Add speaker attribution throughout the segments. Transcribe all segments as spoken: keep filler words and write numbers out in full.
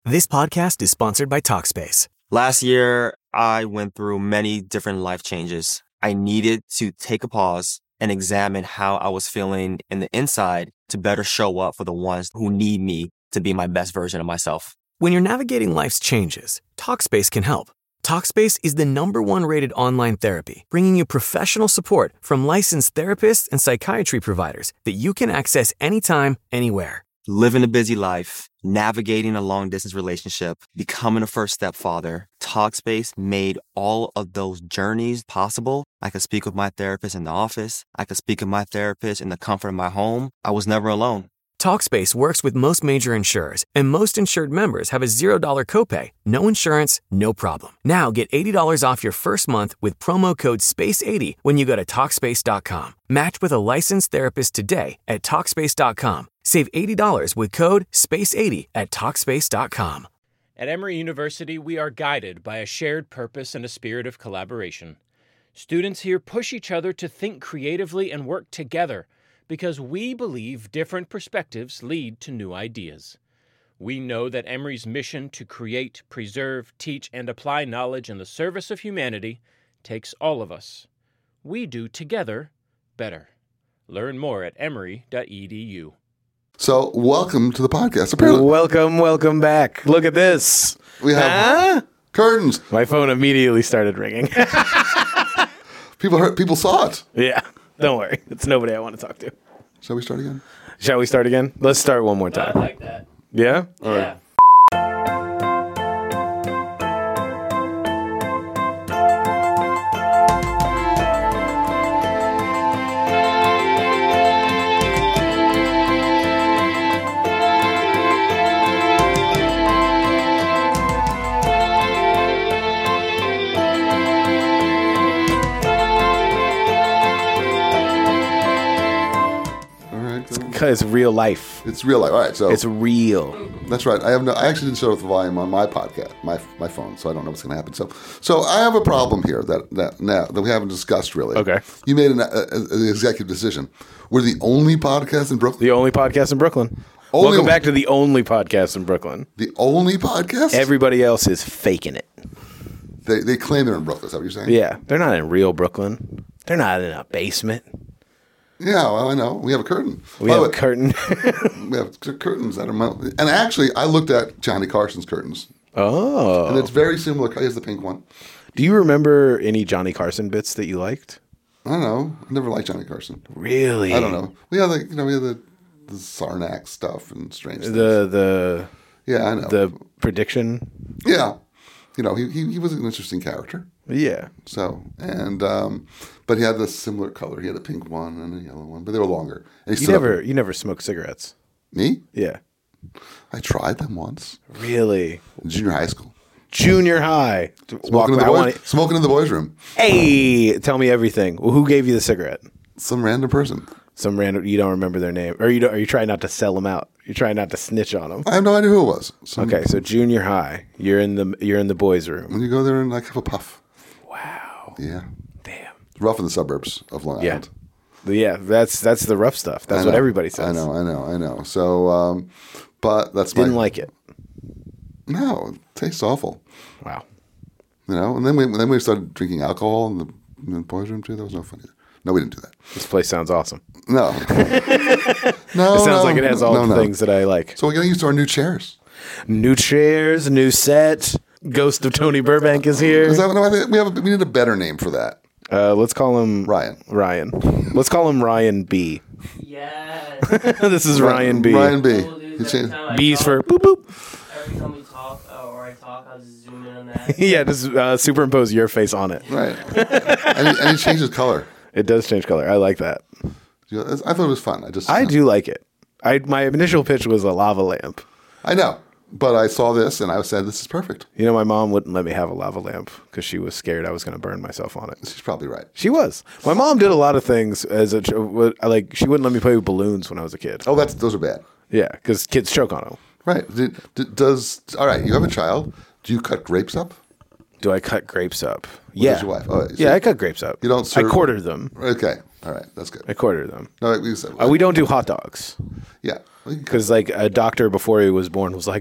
Speaker 1: This podcast is sponsored by Talkspace.
Speaker 2: Last year, I went through many different life changes. I needed to take a pause and examine how I was feeling in the inside to better show up for the ones who need me to be my best version of myself.
Speaker 1: When you're navigating life's changes, Talkspace can help. Talkspace is the number one rated online therapy, bringing you professional support from licensed therapists and psychiatry providers that you can access anytime, anywhere.
Speaker 2: Living a busy life, navigating a long-distance relationship, becoming a first-step father, Talkspace made all of those journeys possible. I could speak with my therapist in the office. I could speak with my therapist in the comfort of my home. I was never alone.
Speaker 1: Talkspace works with most major insurers, and most insured members have a zero dollar copay. No insurance, no problem. Now get eighty dollars off your first month with promo code space eighty when you go to Talkspace dot com. Match with a licensed therapist today at Talkspace dot com. Save eighty dollars with code space eighty at Talkspace dot com.
Speaker 3: At Emory University, we are guided by a shared purpose and a spirit of collaboration. Students here push each other to think creatively and work together, because we believe different perspectives lead to new ideas. We know that Emory's mission to create, preserve, teach, and apply knowledge in the service of humanity takes all of us. We do together better. Learn more at emory dot e d u.
Speaker 4: So, welcome to the podcast. Apparently,
Speaker 5: welcome, welcome back. Look at this.
Speaker 4: We have
Speaker 5: huh?
Speaker 4: curtains.
Speaker 5: My phone immediately started ringing.
Speaker 4: people heard, people saw it.
Speaker 5: Yeah. Don't worry. It's nobody I want to talk to.
Speaker 4: Shall we start again?
Speaker 5: Shall we start again? Let's start one more time.
Speaker 6: I like that.
Speaker 5: Yeah?
Speaker 6: All yeah.
Speaker 5: Right. It's real life.
Speaker 4: It's real life. All right, so
Speaker 5: it's real.
Speaker 4: That's right. I have no. I actually didn't shut off the volume on my podcast, my my phone, so I don't know what's going to happen. So, so I have a problem here that that now that we haven't discussed really.
Speaker 5: Okay.
Speaker 4: You made an, a, an executive decision. We're the only podcast in Brooklyn.
Speaker 5: The only podcast in Brooklyn.
Speaker 4: Only
Speaker 5: Welcome
Speaker 4: one.
Speaker 5: back to the only podcast in Brooklyn.
Speaker 4: The only podcast.
Speaker 5: Everybody else is faking it.
Speaker 4: They they claim they're in Brooklyn. Is that what you're saying?
Speaker 5: Yeah, they're not in real Brooklyn. They're not in a basement.
Speaker 4: Yeah, well, I know. We have a curtain.
Speaker 5: We
Speaker 4: By
Speaker 5: have
Speaker 4: way,
Speaker 5: a curtain.
Speaker 4: we have curtains that are mounted. And actually, I looked at Johnny Carson's curtains.
Speaker 5: Oh.
Speaker 4: And it's very similar. Here's the pink one.
Speaker 5: Do you remember any Johnny Carson bits that you liked?
Speaker 4: I don't know. I never liked Johnny Carson.
Speaker 5: Really?
Speaker 4: I don't know. We had like you know we had the, the Sarnak stuff and strange things.
Speaker 5: The the
Speaker 4: yeah I know
Speaker 5: the prediction.
Speaker 4: Yeah, you know he he, he was an interesting character.
Speaker 5: Yeah.
Speaker 4: So and um, but he had this similar color. He had a pink one and a yellow one, but they were longer. And he
Speaker 5: you never up, you never smoked cigarettes.
Speaker 4: Me?
Speaker 5: Yeah.
Speaker 4: I tried them once.
Speaker 5: Really?
Speaker 4: In junior high school.
Speaker 5: Junior high.
Speaker 4: Smoking, in the, boys, wanna... smoking in the boys' room.
Speaker 5: Hey, tell me everything. Well, who gave you the cigarette?
Speaker 4: Some random person.
Speaker 5: Some random. You don't remember their name, or you don't, are you trying not to sell them out? You're trying not to snitch on them.
Speaker 4: I have no idea who it was. Some...
Speaker 5: Okay, so junior high. You're in the you're in the boys' room.
Speaker 4: When you go there and like have a puff.
Speaker 5: Wow.
Speaker 4: Yeah.
Speaker 5: Damn.
Speaker 4: It's rough in the suburbs of Long Island.
Speaker 5: Yeah. Yeah, that's that's the rough stuff. That's what everybody says.
Speaker 4: I know, I know, I know. So, um, but that's
Speaker 5: didn't
Speaker 4: my,
Speaker 5: like it.
Speaker 4: No, it tastes awful.
Speaker 5: Wow.
Speaker 4: You know, and then we then we started drinking alcohol in the, in the boys' room too. That was no fun either. No, we didn't do that.
Speaker 5: This place sounds awesome.
Speaker 4: No, no.
Speaker 5: It sounds
Speaker 4: no,
Speaker 5: like it has all
Speaker 4: no,
Speaker 5: the
Speaker 4: no.
Speaker 5: things that I like.
Speaker 4: So we're getting used to our new chairs.
Speaker 5: New chairs, new set. Ghost of Tony Burbank is here.
Speaker 4: Is that, no, I think we have a, we need a better name for that.
Speaker 5: Uh, let's call him
Speaker 4: Ryan.
Speaker 5: Ryan. Let's call him Ryan B.
Speaker 6: Yes.
Speaker 5: This is Ryan B.
Speaker 4: Ryan B.
Speaker 6: Cool, dude. Every time I
Speaker 5: B's
Speaker 6: talk-
Speaker 5: for boop boop.
Speaker 6: Every time we talk uh, or I talk, I'll just zoom in on that.
Speaker 5: Yeah, just uh, superimpose your face on it.
Speaker 4: Right. and, he, and he changes color.
Speaker 5: It does change color. I like that.
Speaker 4: You know, I thought it was fun. I just
Speaker 5: I
Speaker 4: you know.
Speaker 5: do like it. I my initial pitch was a lava lamp.
Speaker 4: I know. But I saw this and I said, this is perfect.
Speaker 5: You know, my mom wouldn't let me have a lava lamp because she was scared I was going to burn myself on it.
Speaker 4: She's probably right.
Speaker 5: She was. My mom did a lot of things as a ch- like she wouldn't let me play with balloons when I was a kid.
Speaker 4: Oh, that's those are bad.
Speaker 5: Yeah, because kids choke on them.
Speaker 4: Right. Did, did, does all right? You have a child. Do you cut grapes up?
Speaker 5: Do I cut grapes up?
Speaker 4: What
Speaker 5: yeah.
Speaker 4: does your wife? Oh, so
Speaker 5: yeah, I cut grapes up.
Speaker 4: You don't serve-
Speaker 5: I quarter them.
Speaker 4: Okay. All right. That's good.
Speaker 5: I quarter them.
Speaker 4: No, we, said,
Speaker 5: Uh, we don't do hot dogs.
Speaker 4: yeah.
Speaker 5: Because like a doctor before he was born was like,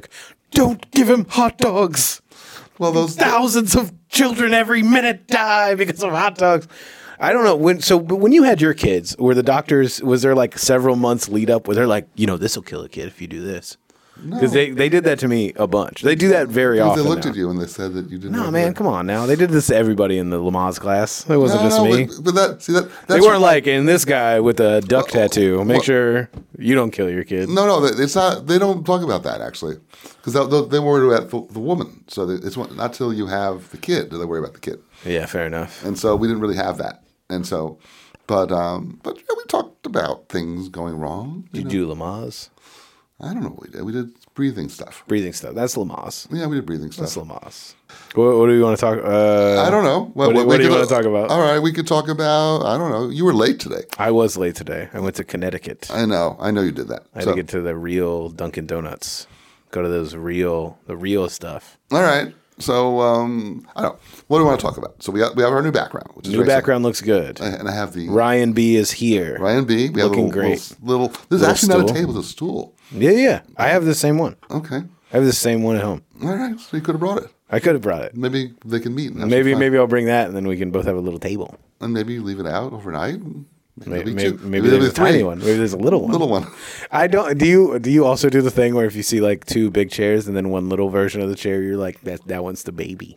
Speaker 5: Don't give him hot dogs.
Speaker 4: Well, those
Speaker 5: Thousands of children every minute die because of hot dogs. I don't know when. So, but when you had your kids, were the doctors? Was there like several months lead up where they're like, you know, this will kill a kid if you do this? Because they, they did that to me a bunch. They do that very
Speaker 4: Because
Speaker 5: often.
Speaker 4: they looked
Speaker 5: now.
Speaker 4: at you and they said that you didn't.
Speaker 5: No,
Speaker 4: have
Speaker 5: man,
Speaker 4: the-
Speaker 5: come on now. They did this to everybody in the Lamaze class. It wasn't
Speaker 4: No,
Speaker 5: just
Speaker 4: no,
Speaker 5: me.
Speaker 4: But, but that see that that's
Speaker 5: They weren't like, and this guy with a duck tattoo. Make
Speaker 4: well-
Speaker 5: sure you don't kill your kid.
Speaker 4: No, no, it's not. They don't talk about that actually, because they, they worry about the, the woman. So they, it's not till you have the kid do they worry about the kid.
Speaker 5: Yeah, fair enough.
Speaker 4: And so we didn't really have that. And so, but um, but yeah, we talked about things going wrong. you
Speaker 5: Did you
Speaker 4: know.
Speaker 5: do Lamaze?
Speaker 4: I don't know what we did. We did breathing stuff.
Speaker 5: Breathing stuff. That's Lamaze.
Speaker 4: Yeah, we did breathing stuff.
Speaker 5: That's Lamaze. What, what do you want to talk? Uh,
Speaker 4: I don't know.
Speaker 5: What, do-
Speaker 4: we
Speaker 5: what do you
Speaker 4: could-
Speaker 5: want to talk about?
Speaker 4: All right, we could talk about. I don't know. You were late today.
Speaker 5: I was late today. I went to Connecticut.
Speaker 4: I know. I know you did that.
Speaker 5: I had
Speaker 4: So-
Speaker 5: to get to the real Dunkin' Donuts. Go to those real, the real stuff.
Speaker 4: all right. So um, I don't. What do we want to talk about? So we got, we have our new background, which is
Speaker 5: New
Speaker 4: very
Speaker 5: background looks good.
Speaker 4: simple. And I have the
Speaker 5: Ryan B is here.
Speaker 4: Ryan B. We have
Speaker 5: Looking
Speaker 4: a little,
Speaker 5: great.
Speaker 4: Little, little this is
Speaker 5: Little
Speaker 4: actually not a
Speaker 5: stool.
Speaker 4: table; it's a stool.
Speaker 5: Yeah, yeah. I have the same one.
Speaker 4: Okay.
Speaker 5: I have the same one at home.
Speaker 4: All right. So you could have brought it.
Speaker 5: I could have brought it.
Speaker 4: Maybe they can meet. And have
Speaker 5: Maybe,
Speaker 4: some fun.
Speaker 5: maybe I'll bring that, and then we can both have a little table.
Speaker 4: and maybe leave it out overnight.
Speaker 5: Maybe,
Speaker 4: Maybe,
Speaker 5: maybe,
Speaker 4: two.
Speaker 5: maybe
Speaker 4: there'll
Speaker 5: there's
Speaker 4: be
Speaker 5: a tiny
Speaker 4: three.
Speaker 5: one. Maybe there's a little one.
Speaker 4: Little one.
Speaker 5: I don't. Do you? Do you also do the thing where if you see like two big chairs and then one little version of the chair, you're like, that that one's the baby.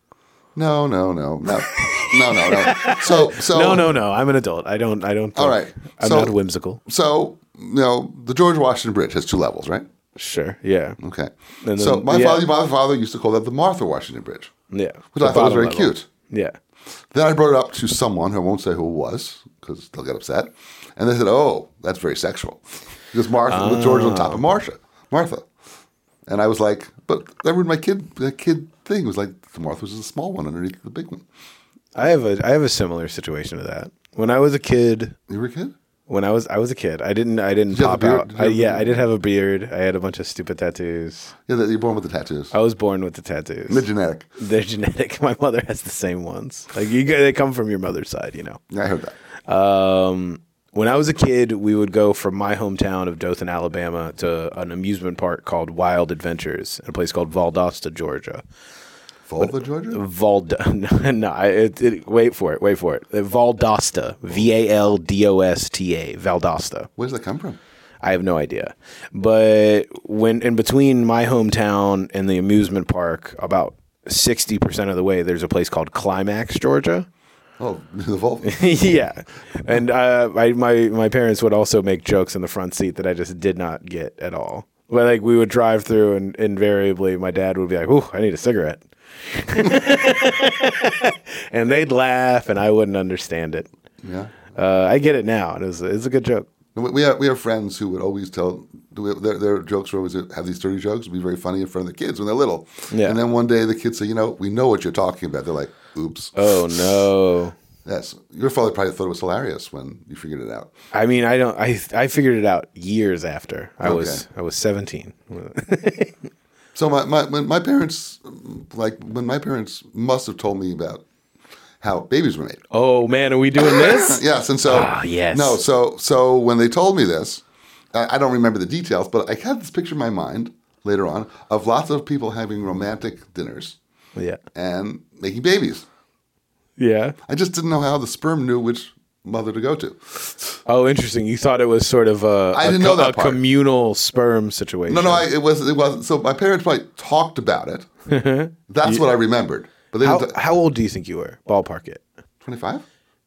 Speaker 4: No, no, no, no, no, no, no. So, so
Speaker 5: No, no, no. I'm an adult. I don't. I don't.
Speaker 4: All
Speaker 5: think-
Speaker 4: right.
Speaker 5: I'm
Speaker 4: So-
Speaker 5: not whimsical.
Speaker 4: So, you know, the George Washington Bridge has two levels, right?
Speaker 5: Sure. Yeah.
Speaker 4: Okay.
Speaker 5: And
Speaker 4: so
Speaker 5: then-
Speaker 4: my
Speaker 5: yeah.
Speaker 4: father, my father used to call that the Martha Washington Bridge,
Speaker 5: Yeah.
Speaker 4: which
Speaker 5: The
Speaker 4: I thought was
Speaker 5: bottom
Speaker 4: very
Speaker 5: level.
Speaker 4: cute.
Speaker 5: Yeah.
Speaker 4: Then I brought it up to someone who I won't say who it was because they'll get upset, and they said, "Oh, that's very sexual," because Martha, with George on top of Martha, Martha, and I was like, "But that was my kid, that kid thing was like the Martha was the small one underneath the big one."
Speaker 5: I have a. I have a similar situation to that. When I was a kid,
Speaker 4: You were a kid?
Speaker 5: when I was I was a kid, I didn't. I didn't
Speaker 4: Did you have a
Speaker 5: pop
Speaker 4: beard?
Speaker 5: out.
Speaker 4: Did you
Speaker 5: I,
Speaker 4: have a
Speaker 5: yeah,
Speaker 4: beard?
Speaker 5: I did have a beard. I had a bunch of stupid tattoos.
Speaker 4: Yeah, that you're born with the tattoos.
Speaker 5: I was born with the tattoos.
Speaker 4: They're genetic.
Speaker 5: They're genetic. My mother has the same ones. Like you, they come from your mother's side, you know.
Speaker 4: Yeah, I heard that.
Speaker 5: Um, when I was a kid, we would go from my hometown of Dothan, Alabama, to an amusement park called Wild Adventures in a place called Valdosta, Georgia.
Speaker 4: Volva, Georgia?
Speaker 5: Valda, no, I- it, it, wait for it, wait for it. Valdosta, V A L D O S T A, Valdosta.
Speaker 4: Where does that come from?
Speaker 5: I have no idea. But when in between my hometown and the amusement park, about sixty percent of the way, there's a place called Climax, Georgia.
Speaker 4: Oh, the Volva.
Speaker 5: Yeah, and uh, I, my my parents would also make jokes in the front seat that I just did not get at all. But like we would drive through, and invariably my dad would be like, "Ooh, I need a cigarette," and they'd laugh, and I wouldn't understand it.
Speaker 4: Yeah.
Speaker 5: Uh, I get it now. It was it's a good joke.
Speaker 4: We we have, we have friends who would always tell, their, their jokes were always have these dirty jokes, would be very funny in front of the kids when they're little.
Speaker 5: Yeah.
Speaker 4: And then one day the kids say, you know, we know what you're talking about. They're like, oops.
Speaker 5: Oh no.
Speaker 4: Yes. Your father probably thought it was hilarious when you figured it out.
Speaker 5: I mean, I don't. I I figured it out years after I was
Speaker 4: Okay.
Speaker 5: I was seventeen.
Speaker 4: So my, my, when my parents, like, when my parents must have told me about how babies were made.
Speaker 5: Oh man, are we doing this?
Speaker 4: Yes, and so
Speaker 5: Ah, yes.
Speaker 4: no, so so when they told me this, I, I don't remember the details, but I had this picture in my mind later on of lots of people having romantic dinners
Speaker 5: Yeah.
Speaker 4: and making babies.
Speaker 5: Yeah.
Speaker 4: I just didn't know how the sperm knew which mother to go to.
Speaker 5: Oh, interesting. You thought it was sort of a,
Speaker 4: I
Speaker 5: a,
Speaker 4: didn't know that
Speaker 5: a
Speaker 4: part.
Speaker 5: communal sperm situation.
Speaker 4: No, no, I, it was it wasn't. So my parents probably talked about it. That's what I remembered. But they
Speaker 5: How,
Speaker 4: didn't.
Speaker 5: how old do you think you were? Ballpark it.
Speaker 4: twenty-five?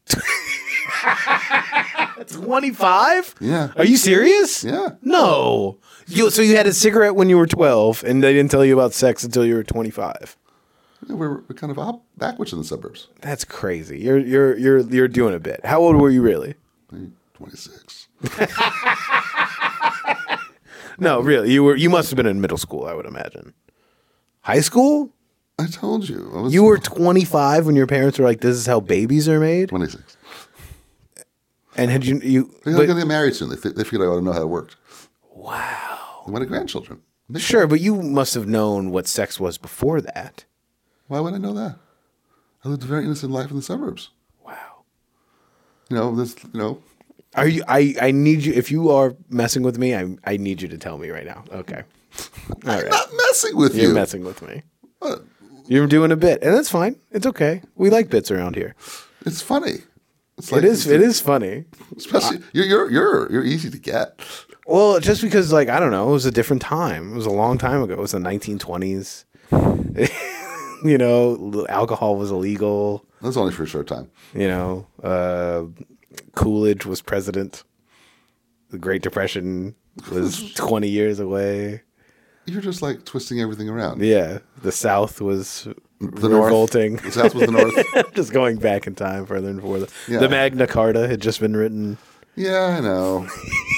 Speaker 5: twenty-five?
Speaker 4: Yeah.
Speaker 5: Are you serious?
Speaker 4: Yeah.
Speaker 5: No. You, so you had a cigarette when you were twelve, and they didn't tell you about sex until you were twenty-five.
Speaker 4: Yeah, we're, we're kind of up, backwards in the suburbs.
Speaker 5: That's crazy. You're you're you're you're doing a bit. How old were you really?
Speaker 4: Maybe twenty-six.
Speaker 5: No, really. You were you must have been in middle school, I would imagine. High school?
Speaker 4: I told you. I was
Speaker 5: You were twenty-five when your parents were like, "This is how babies are made."
Speaker 4: twenty-six.
Speaker 5: And had you you?
Speaker 4: They're
Speaker 5: but-
Speaker 4: going to get married soon. They, they figured I ought to know how it worked.
Speaker 5: wow.
Speaker 4: They wanted grandchildren.
Speaker 5: Sure, but you must have known what sex was before that.
Speaker 4: Why would I know that? I lived a very innocent life in the suburbs.
Speaker 5: Wow.
Speaker 4: You know, this, you know,
Speaker 5: Are you? I I need you. If you are messing with me, I I need you to tell me right now. Okay. All
Speaker 4: I'm
Speaker 5: right.
Speaker 4: not messing with
Speaker 5: You're
Speaker 4: you.
Speaker 5: messing with me.
Speaker 4: What?
Speaker 5: You're doing a bit, and that's fine. It's okay. We like bits around here.
Speaker 4: It's funny. It's
Speaker 5: It is. It is funny.
Speaker 4: Especially you're you're you're you're easy to get.
Speaker 5: Well, just because, like, I don't know, it was a different time. It was a long time ago. It was the nineteen twenties. You know, alcohol was illegal.
Speaker 4: That's only for a short time.
Speaker 5: You know, uh, Coolidge was president. The Great Depression was twenty years away.
Speaker 4: You're just like twisting everything around.
Speaker 5: Yeah, the South was
Speaker 4: The North.
Speaker 5: revolting.
Speaker 4: The South was the North.
Speaker 5: Just going back in time further and further.
Speaker 4: Yeah.
Speaker 5: The Magna Carta had just been written.
Speaker 4: Yeah, I know.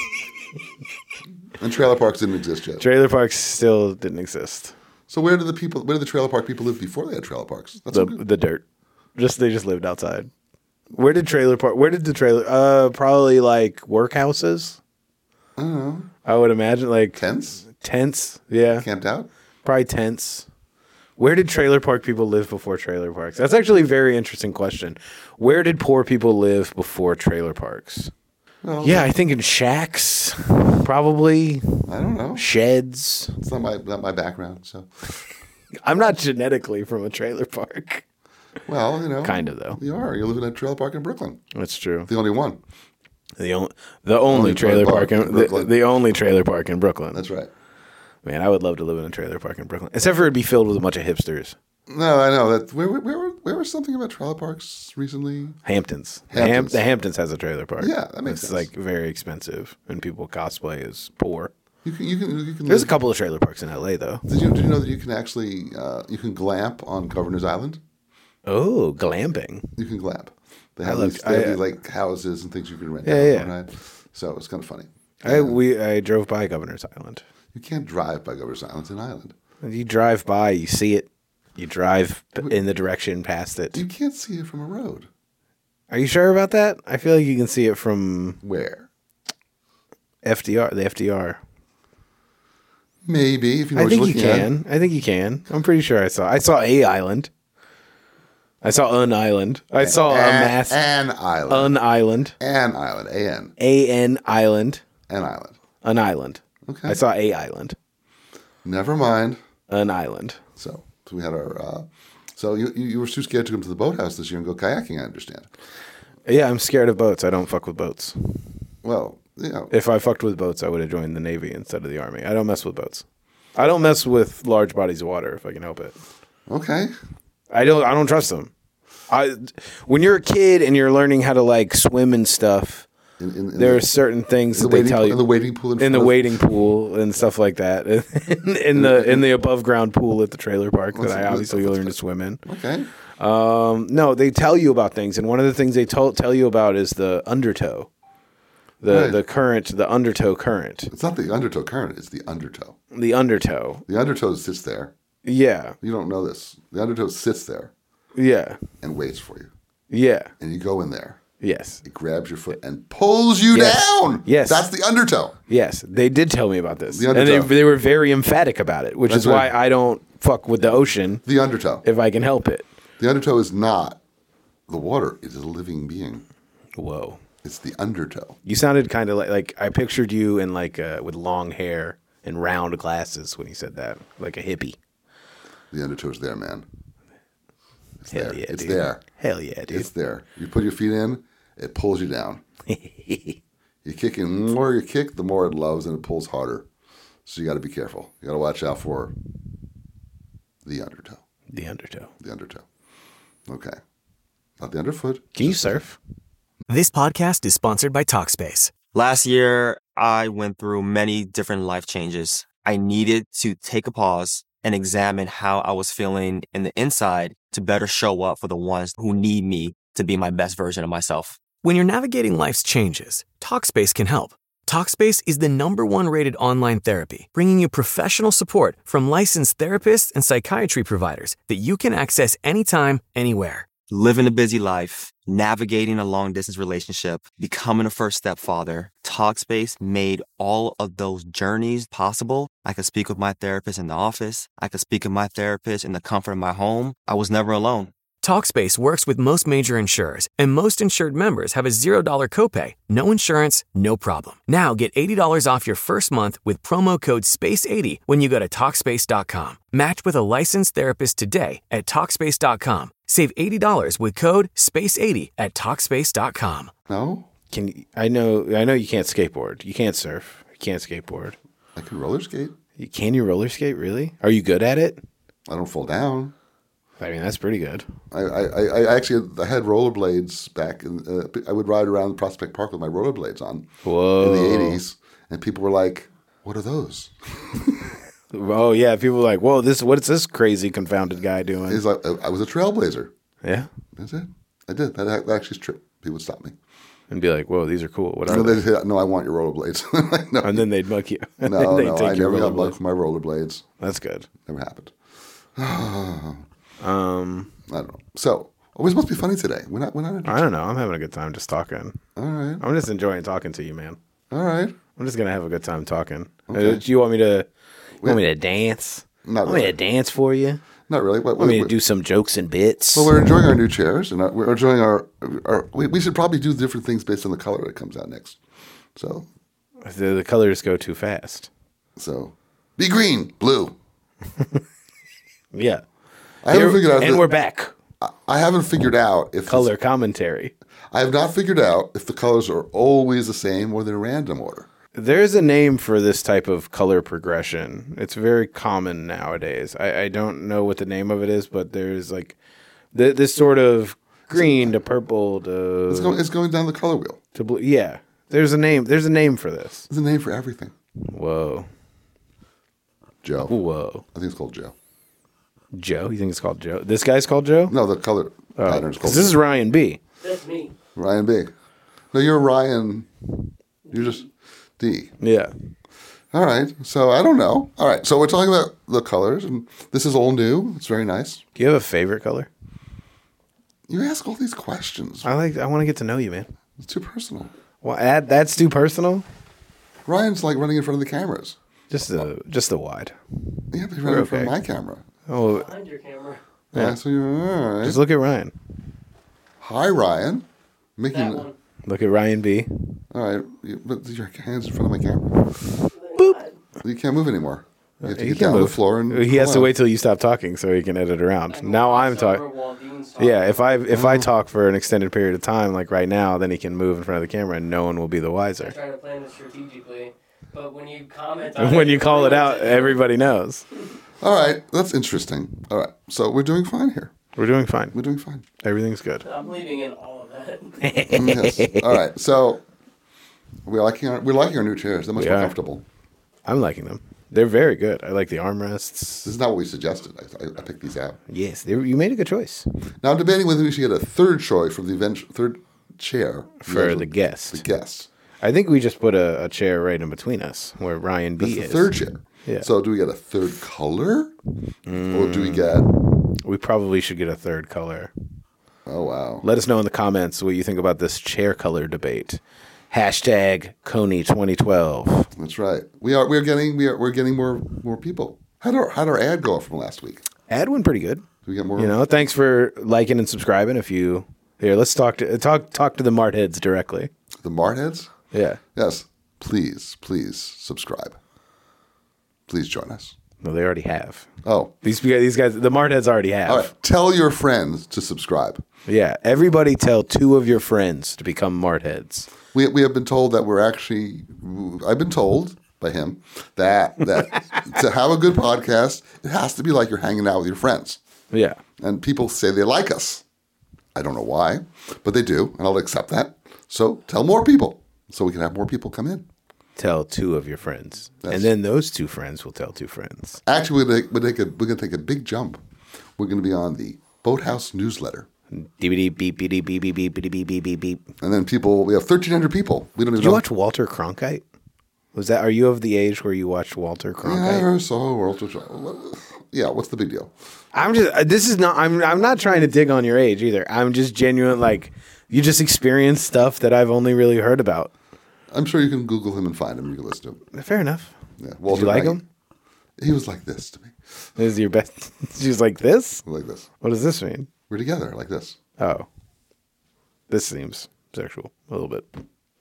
Speaker 4: And trailer parks didn't exist yet.
Speaker 5: Trailer parks still didn't exist.
Speaker 4: So where did the people? Where did the trailer park people live before they had trailer parks? That's
Speaker 5: The
Speaker 4: so good.
Speaker 5: the dirt. Just they just lived outside. Where did trailer park? Where did the trailer? Uh, probably like workhouses.
Speaker 4: I don't know.
Speaker 5: I would imagine like
Speaker 4: Tents
Speaker 5: tents. Yeah,
Speaker 4: camped out.
Speaker 5: probably tents. Where did trailer park people live before trailer parks? That's actually a very interesting question. Where did poor people live before trailer parks?
Speaker 4: Well,
Speaker 5: Yeah, I think in shacks, probably
Speaker 4: I don't know.
Speaker 5: sheds.
Speaker 4: It's not my not my background. So,
Speaker 5: I'm not genetically from a trailer park.
Speaker 4: well, you know,
Speaker 5: Kind of, though.
Speaker 4: You are. You live in a trailer park in Brooklyn.
Speaker 5: That's true.
Speaker 4: The only one.
Speaker 5: The only the only
Speaker 4: Only
Speaker 5: trailer
Speaker 4: trailer
Speaker 5: park
Speaker 4: park
Speaker 5: in
Speaker 4: in
Speaker 5: the,
Speaker 4: Brooklyn.
Speaker 5: the only trailer park in Brooklyn.
Speaker 4: That's right.
Speaker 5: Man, I would love to live in a trailer park in Brooklyn, except for it'd be filled with a bunch of hipsters.
Speaker 4: No, I know that. Where where where, where was something about trailer parks recently?
Speaker 5: Hamptons. The, Ham-
Speaker 4: Hamptons.
Speaker 5: the Hamptons has a trailer park.
Speaker 4: Yeah, that makes
Speaker 5: it's
Speaker 4: sense.
Speaker 5: like very expensive, and people cosplay as poor.
Speaker 4: You can you can you can.
Speaker 5: There's a
Speaker 4: live-
Speaker 5: couple of trailer parks in L A though.
Speaker 4: Did you did you know that you can actually uh, you can glamp on Governor's Island?
Speaker 5: Oh, glamping.
Speaker 4: You can glamp. They have,
Speaker 5: look-
Speaker 4: these, they have
Speaker 5: I-
Speaker 4: these like houses and things you can rent.
Speaker 5: Yeah,
Speaker 4: out
Speaker 5: yeah.
Speaker 4: overnight. So it's kind of funny.
Speaker 5: I we I drove by Governor's Island.
Speaker 4: You can't drive by Governor's Island. It's an island.
Speaker 5: You drive by, you see it. You drive in the direction past it.
Speaker 4: You can't see it from a road.
Speaker 5: Are you sure about that? I feel like you can see it from
Speaker 4: Where?
Speaker 5: F D R, the F D R.
Speaker 4: Maybe if you know
Speaker 5: I
Speaker 4: what you're
Speaker 5: think you
Speaker 4: looking
Speaker 5: can. I think you can. I'm pretty sure I saw. I saw a island. I saw an island. I
Speaker 4: at.
Speaker 5: saw a
Speaker 4: An-
Speaker 5: mass.
Speaker 4: An island.
Speaker 5: An island.
Speaker 4: An island. A N.
Speaker 5: A N island.
Speaker 4: An island.
Speaker 5: An island.
Speaker 4: Okay.
Speaker 5: I saw a island.
Speaker 4: Never mind.
Speaker 5: An island.
Speaker 4: So, so we had our. Uh, so you, you you were too scared to come to the boathouse this year and go kayaking. I understand.
Speaker 5: Yeah, I'm scared of boats. I don't fuck with boats.
Speaker 4: Well, you know,
Speaker 5: If I fucked with boats, I would have joined the Navy instead of the Army. I don't mess with boats. I don't mess with large bodies of water if I can help it.
Speaker 4: okay.
Speaker 5: I don't. I don't trust them. I when you're a kid and you're learning how to like swim and stuff,
Speaker 4: In, in, in
Speaker 5: there
Speaker 4: the,
Speaker 5: are certain things
Speaker 4: in the
Speaker 5: that they
Speaker 4: waiting
Speaker 5: tell
Speaker 4: pool-
Speaker 5: you
Speaker 4: in the waiting pool in,
Speaker 5: in
Speaker 4: front
Speaker 5: the
Speaker 4: of-
Speaker 5: wading pool and stuff like that. in, in the in the above ground pool at the trailer park that
Speaker 4: What's-
Speaker 5: I
Speaker 4: what's-
Speaker 5: obviously
Speaker 4: what's-
Speaker 5: learned to swim in.
Speaker 4: Okay.
Speaker 5: Um, no, they tell you about things, and one of the things they tell tell you about is the undertow, the
Speaker 4: Right.
Speaker 5: the current, the undertow current,
Speaker 4: It's not the undertow current. It's the undertow.
Speaker 5: the undertow.
Speaker 4: The undertow sits there.
Speaker 5: Yeah,
Speaker 4: You don't know this. The undertow sits there
Speaker 5: yeah,
Speaker 4: and waits for you.
Speaker 5: yeah.
Speaker 4: And you go in there.
Speaker 5: Yes,
Speaker 4: It grabs your foot and pulls you
Speaker 5: Yes.
Speaker 4: down.
Speaker 5: Yes.
Speaker 4: That's the undertow.
Speaker 5: yes. They did tell me about this,
Speaker 4: The
Speaker 5: and they
Speaker 4: undertow.
Speaker 5: they were very emphatic about it, which
Speaker 4: That's
Speaker 5: is why
Speaker 4: right.
Speaker 5: I don't fuck with the ocean
Speaker 4: The undertow.
Speaker 5: if I can help it.
Speaker 4: The undertow is not the water. It is a living being.
Speaker 5: Whoa.
Speaker 4: It's the undertow.
Speaker 5: You sounded kind of like like I pictured you in like uh, with long hair and round glasses when you said that, like a hippie.
Speaker 4: The undertow's there, man. It's
Speaker 5: Hell
Speaker 4: there.
Speaker 5: yeah,
Speaker 4: it's
Speaker 5: dude.
Speaker 4: there.
Speaker 5: Hell yeah, dude.
Speaker 4: It's there. You put your feet in, it pulls you down. You kick in, the more you kick, the more it loves and it pulls harder. So you got to be careful. You got to watch out for the undertow.
Speaker 5: The undertow.
Speaker 4: The undertow. Okay. Not the underfoot.
Speaker 5: Can you surf?
Speaker 1: This podcast is sponsored by Talkspace.
Speaker 2: Last year, I went through many different life changes. I needed to take a pause and examine how I was feeling in the inside to better show up for the ones who need me to be my best version of myself.
Speaker 1: When you're navigating life's changes, Talkspace can help. Talkspace is the number one rated online therapy, bringing you professional support from licensed therapists and psychiatry providers that you can access anytime, anywhere.
Speaker 2: Living a busy life, navigating a long distance relationship, becoming a first step father, Talkspace made all of those journeys possible. I could speak with my therapist in the office. I could speak with my therapist in the comfort of my home. I was never alone.
Speaker 1: Talkspace works with most major insurers, and most insured members have a zero dollar copay, no insurance, no problem. Now get eighty dollars off your first month with promo code space eighty when you go to Talkspace dot com. Match with a licensed therapist today at Talkspace dot com. Save eighty dollars with code space eighty at Talkspace dot com.
Speaker 4: No?
Speaker 5: Can you, I know I know you can't skateboard. You can't surf. You can't skateboard.
Speaker 4: I can roller skate.
Speaker 5: You, can you roller skate, really? Are you good at it?
Speaker 4: I don't fall down.
Speaker 5: I mean, that's pretty good.
Speaker 4: I, I, I actually I had rollerblades back. In, uh, I would ride around Prospect Park with my rollerblades on
Speaker 5: Whoa.
Speaker 4: in the eighties, and people were like, "What are those?"
Speaker 5: Oh yeah, people were like, "Whoa, this what's this crazy confounded guy doing?"
Speaker 4: He's like, "I was a trailblazer."
Speaker 5: Yeah,
Speaker 4: That's it. I did. That, that actually is true. People would stop me.
Speaker 5: and be like, "Whoa, these are cool. What are
Speaker 4: No,
Speaker 5: they?"
Speaker 4: they'd say, no, I want your rollerblades. Like, no,
Speaker 5: And then they'd muck you.
Speaker 4: no,
Speaker 5: they'd
Speaker 4: no,
Speaker 5: take
Speaker 4: I
Speaker 5: your
Speaker 4: never got
Speaker 5: rollerblades.
Speaker 4: bucked for my rollerblades.
Speaker 5: That's good.
Speaker 4: Never happened.
Speaker 5: Um,
Speaker 4: I don't know. So, oh, we're supposed to be funny today. We're not. We're not.
Speaker 5: I don't know. I'm having a good time just talking.
Speaker 4: All right.
Speaker 5: I'm just enjoying talking to you, man.
Speaker 4: All right.
Speaker 5: I'm just gonna have a good time talking.
Speaker 4: Okay.
Speaker 5: Uh, do you want me to? You want me to dance?
Speaker 4: Not
Speaker 5: want me
Speaker 4: really.
Speaker 5: to dance for you?
Speaker 4: Not really. What,
Speaker 5: Want me
Speaker 4: what-
Speaker 5: to do some jokes and bits?
Speaker 4: Well, we're enjoying our new chairs, and our, we're enjoying our. our we, we should probably do different things based on the color that comes out next. So,
Speaker 5: the, the colors go too fast.
Speaker 4: so be green, blue.
Speaker 5: Yeah.
Speaker 4: I haven't
Speaker 5: Here-
Speaker 4: figured out.
Speaker 5: and
Speaker 4: the-
Speaker 5: we're back.
Speaker 4: I, I haven't figured out if
Speaker 5: Color commentary.
Speaker 4: I have not figured out if the colors are always the same or they're in random order.
Speaker 5: There's a name for this type of color progression. It's very common nowadays. I, I don't know what the name of it is, but there's like th- this sort of green to purple to
Speaker 4: It's going. It's going down the color wheel.
Speaker 5: to blue. Yeah, there's a name. There's a name for this.
Speaker 4: There's a name for everything.
Speaker 5: Whoa,
Speaker 4: Joe.
Speaker 5: whoa,
Speaker 4: I think it's called Joe.
Speaker 5: Joe. You think it's called Joe? This guy's called Joe.
Speaker 4: No, the color pattern is called
Speaker 5: Because this is Ryan B.
Speaker 6: That's me.
Speaker 4: Ryan B. No, you're Ryan. You're just D.
Speaker 5: Yeah.
Speaker 4: All right. So I don't know. All right. So we're talking about the colors, and this is all new. It's very nice.
Speaker 5: Do you have a favorite color?
Speaker 4: You ask all these questions.
Speaker 5: I like. I want to get to know you, man.
Speaker 4: It's too personal.
Speaker 5: Well, add, that's too personal.
Speaker 4: Ryan's like running in front of the cameras.
Speaker 5: Just the just the wide.
Speaker 4: Yeah, but he's running in front of
Speaker 5: okay.
Speaker 4: my camera.
Speaker 5: Oh,
Speaker 6: Behind your camera.
Speaker 4: Yeah. So you're all right.
Speaker 5: just look at Ryan.
Speaker 4: Hi, Ryan. Making.
Speaker 6: That one.
Speaker 5: Look at Ryan B.
Speaker 4: All right. You, but your hands in front of my camera.
Speaker 6: Boop.
Speaker 4: You can't move anymore. You have to
Speaker 5: He
Speaker 4: get
Speaker 5: can
Speaker 4: down on
Speaker 5: move.
Speaker 4: the floor and.
Speaker 5: He has to
Speaker 4: pull
Speaker 5: wait
Speaker 4: out.
Speaker 5: till you stop talking so he can edit around. Now I'm talking.
Speaker 6: talking.
Speaker 5: Yeah, if I if I
Speaker 4: Oh.
Speaker 5: talk for an extended period of time, like right now, then he can move in front of the camera, and no one will be the
Speaker 6: I
Speaker 5: wiser.
Speaker 6: try to plan this strategically, but when you comment on
Speaker 5: When
Speaker 6: it,
Speaker 5: you call it out,
Speaker 6: everyone's-
Speaker 5: everybody knows.
Speaker 4: All right. That's interesting. All right. So we're doing fine here.
Speaker 5: We're doing fine.
Speaker 4: We're doing fine.
Speaker 5: Everything's good.
Speaker 6: I'm leaving in all of that.
Speaker 4: Yes. All right. So we're liking our we're liking our new chairs. They're much
Speaker 5: We
Speaker 4: more
Speaker 5: are.
Speaker 4: comfortable.
Speaker 5: I'm liking them. They're very good. I like the armrests.
Speaker 4: This is not what we suggested. I, I, I picked these out.
Speaker 5: Yes, they, you made a good choice
Speaker 4: Now I'm debating whether we should get a third choice for the event, third chair
Speaker 5: for
Speaker 4: Yeah,
Speaker 5: the guest.
Speaker 4: The guest.
Speaker 5: I think we just put a, a chair right in between us where Ryan B
Speaker 4: That's the
Speaker 5: is.
Speaker 4: third chair.
Speaker 5: Yeah.
Speaker 4: So do we get a third color, or do we get?
Speaker 5: We probably should get a third color.
Speaker 4: Oh wow.
Speaker 5: Let us know in the comments what you think about this chair color debate. Hashtag Coney twenty twelve.
Speaker 4: That's right. We are we're getting we are we're getting more more people. How'd our how'd our ad go from last week?
Speaker 5: Ad went pretty good.
Speaker 4: Do we get more?
Speaker 5: You know, thanks for liking and subscribing. If you here, let's talk to talk talk to the Mart heads directly.
Speaker 4: the Martheads.
Speaker 5: Yeah.
Speaker 4: Yes. Please, please subscribe. Please join us.
Speaker 5: No, they already have.
Speaker 4: Oh,
Speaker 5: These these guys, the Mart heads already have.
Speaker 4: all right. Tell your friends to subscribe.
Speaker 5: Yeah. Everybody tell two of your friends to become Mart heads.
Speaker 4: We we have been told that we're actually. I've been told by him that that to have a good podcast, it has to be like you're hanging out with your friends.
Speaker 5: Yeah.
Speaker 4: And people say they like us. I don't know why, but they do, and I'll accept that. So tell more people, so we can have more people come in.
Speaker 5: Tell two of your friends,
Speaker 4: Yes.
Speaker 5: and then those two friends will tell two friends.
Speaker 4: Actually, we're gonna, we're gonna take a, we're gonna take a big jump. We're gonna be on the Boathouse newsletter,
Speaker 5: D B D beep beep beep beep beep beep beep beep beep beep beep.
Speaker 4: and then people. We have thirteen hundred people. We don't even
Speaker 5: Did you
Speaker 4: know.
Speaker 5: watch Walter Cronkite? Was that? Are you of the age where you watched Walter
Speaker 4: Yeah,
Speaker 5: Cronkite?
Speaker 4: I saw World War Two. Yeah, what's the big deal?
Speaker 5: I'm just. uh, This is not. I'm. I'm not trying to dig on your age either. I'm just genuine. Like you just experienced stuff that I've only really heard about.
Speaker 4: I'm sure you can Google him and find him. You can listen to him.
Speaker 5: Fair enough.
Speaker 4: Yeah,
Speaker 5: Did
Speaker 4: Walter
Speaker 5: you like
Speaker 4: Knight.
Speaker 5: him?
Speaker 4: He was like this to me,
Speaker 5: This is your best. She's like this.
Speaker 4: like this.
Speaker 5: What does this mean?
Speaker 4: We're together like this.
Speaker 5: Oh. This seems sexual a little bit.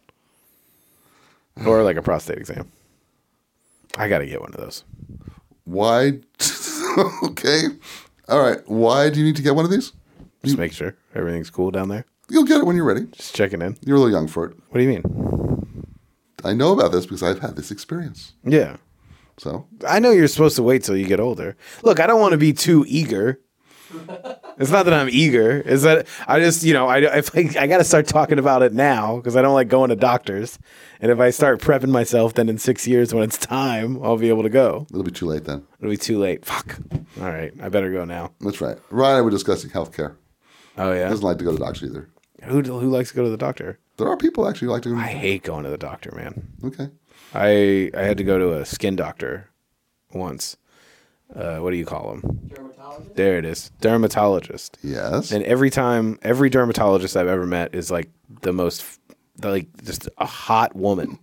Speaker 5: Or like a prostate exam. I got to get one of those.
Speaker 4: Why? Okay. All right. Why do you need to get one of these?
Speaker 5: Just make sure everything's cool down there.
Speaker 4: You'll get it when you're ready.
Speaker 5: Just checking in.
Speaker 4: You're a little young for it.
Speaker 5: What do you mean?
Speaker 4: I know about this because I've had this experience.
Speaker 5: Yeah.
Speaker 4: So
Speaker 5: I know you're supposed to wait till you get older. Look, I don't want to be too eager. It's not that I'm eager. It's that I just, you know, I if I, I got to start talking about it now because I don't like going to doctors. And if I start prepping myself, then in six years when it's time, I'll be able to go.
Speaker 4: it'll be too late then.
Speaker 5: It'll be too late. Fuck. All right. I better go now.
Speaker 4: That's right. Ryan and I were discussing healthcare.
Speaker 5: Oh,
Speaker 4: He
Speaker 5: yeah?
Speaker 4: doesn't like to go to the doctor either.
Speaker 5: Who, who likes to go to the doctor?
Speaker 4: There are people actually who like to go.
Speaker 5: I hate going to the doctor, man.
Speaker 4: Okay.
Speaker 5: I I had to go to a skin doctor once. Uh, what do you call them?
Speaker 6: Dermatologist?
Speaker 5: There it is. Dermatologist.
Speaker 4: Yes.
Speaker 5: And every time, every dermatologist I've ever met is like the most, like just a hot woman.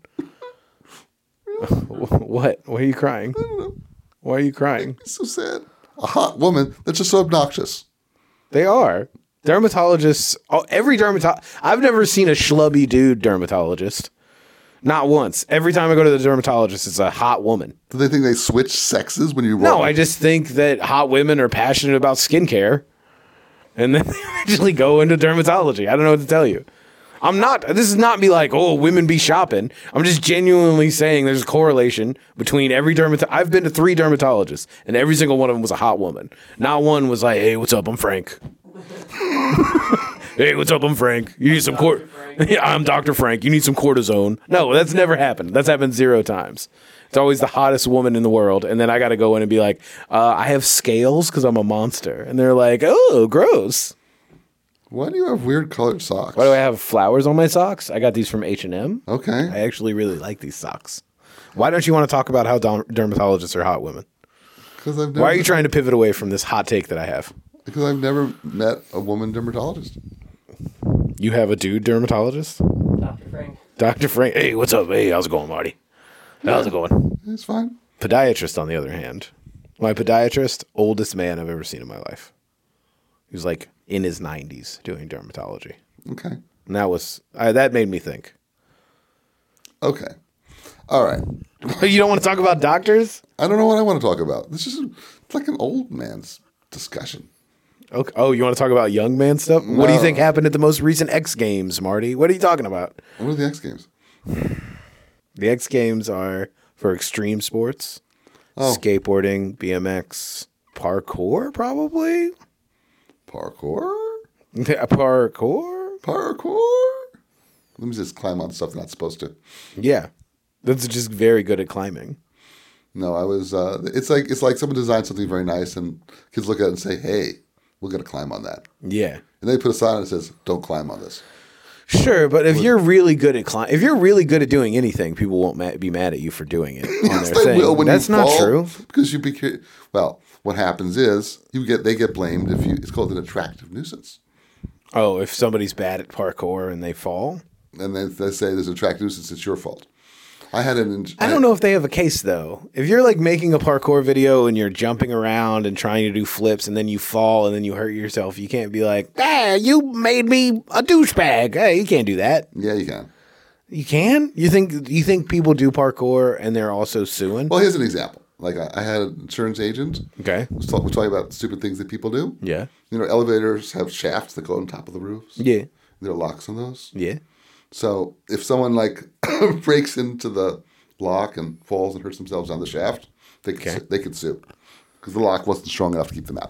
Speaker 5: What? Why are you crying?
Speaker 4: I don't know.
Speaker 5: Why are you crying?
Speaker 4: It's so sad. A hot woman that's just so obnoxious.
Speaker 5: They are. Dermatologists, oh, every dermatologist, I've never seen a schlubby dude dermatologist. Not once. Every time I go to the dermatologist, it's a hot woman.
Speaker 4: Do they think they switch sexes when you
Speaker 5: No,
Speaker 4: walk?
Speaker 5: I just think that hot women are passionate about skincare. And then they actually go into dermatology. I don't know what to tell you. I'm not, this is not me like, oh, women be shopping. I'm just genuinely saying there's a correlation between every dermatologist. I've been to three dermatologists, and every single one of them was a hot woman. Not one was like, hey, what's up? I'm Frank. Hey, what's up? I'm Frank. You need some cort. Yeah, I'm Doctor Frank. You need some cortisone. No, that's never happened. That's happened zero times. It's always the hottest woman in the world, and then I got to go in and be like, uh, I have scales because I'm a monster, and they're like, oh, gross.
Speaker 4: Why do you have weird colored socks?
Speaker 5: Why do I have flowers on my socks? I got these from H and M.
Speaker 4: Okay.
Speaker 5: I actually really like these socks. Why don't you want to talk about how derm- dermatologists are hot women?
Speaker 4: Because I've never,
Speaker 5: Why are you trying to pivot away from this hot take that I have?
Speaker 4: Because I've never met a woman dermatologist.
Speaker 5: You have a dude dermatologist?
Speaker 6: Doctor Frank.
Speaker 5: Doctor Frank. Hey, what's up? Hey, how's it going, Marty? How's it going?
Speaker 4: It's fine.
Speaker 5: Podiatrist, on the other hand. My podiatrist, oldest man I've ever seen in my life. He was like in his nineties doing dermatology.
Speaker 4: Okay.
Speaker 5: And that was, I, that made me think.
Speaker 4: Okay. All right.
Speaker 5: You don't want to talk about doctors?
Speaker 4: I don't know what I want to talk about. This is it's like an old man's discussion.
Speaker 5: Okay. Oh, you want to talk about young man stuff? What do you
Speaker 4: No.
Speaker 5: think happened at the most recent X Games, Marty? What are you talking about?
Speaker 4: What are the X Games?
Speaker 5: The X Games are for extreme sports,
Speaker 4: Oh.
Speaker 5: skateboarding, B M X, parkour, probably.
Speaker 4: Parkour?
Speaker 5: Yeah, parkour?
Speaker 4: Parkour? Let me just climb on stuff they're not supposed to.
Speaker 5: Yeah. That's just very good at climbing.
Speaker 4: No, I was. Uh, it's like it's like someone designed something very nice, and kids look at it and say, "Hey, we're gonna climb on that."
Speaker 5: Yeah.
Speaker 4: And they put a sign that says, "Don't climb on this."
Speaker 5: Sure, but if you're really good at climb, if you're really good at doing anything, people won't ma- be mad at you for doing it on
Speaker 4: Yes,
Speaker 5: their
Speaker 4: they
Speaker 5: thing.
Speaker 4: will when
Speaker 5: That's
Speaker 4: you
Speaker 5: not
Speaker 4: fall,
Speaker 5: true.
Speaker 4: because you be well. What happens is you get they get blamed if you. It's called an attractive nuisance,
Speaker 5: Oh, if somebody's bad at parkour and they fall,
Speaker 4: and they, they say there's an attractive nuisance. It's your fault. I had an.
Speaker 5: I don't know if they have a case though. If you're like making a parkour video and you're jumping around and trying to do flips and then you fall and then you hurt yourself, you can't be like, "Ah, you made me a douchebag." Hey, you can't do that.
Speaker 4: Yeah, you can.
Speaker 5: You can? You think you think people do parkour and they're also suing?
Speaker 4: Well, here's an example. Like I, I had an insurance agent.
Speaker 5: Okay.
Speaker 4: Was talk, was talking about stupid things that people do.
Speaker 5: Yeah.
Speaker 4: You know, elevators have shafts that go on top of the roofs.
Speaker 5: Yeah.
Speaker 4: There are locks on those.
Speaker 5: Yeah.
Speaker 4: So if someone like breaks into the lock and falls and hurts themselves on the shaft, they could,
Speaker 5: Okay.
Speaker 4: su- they could sue because the lock wasn't strong enough to keep them out,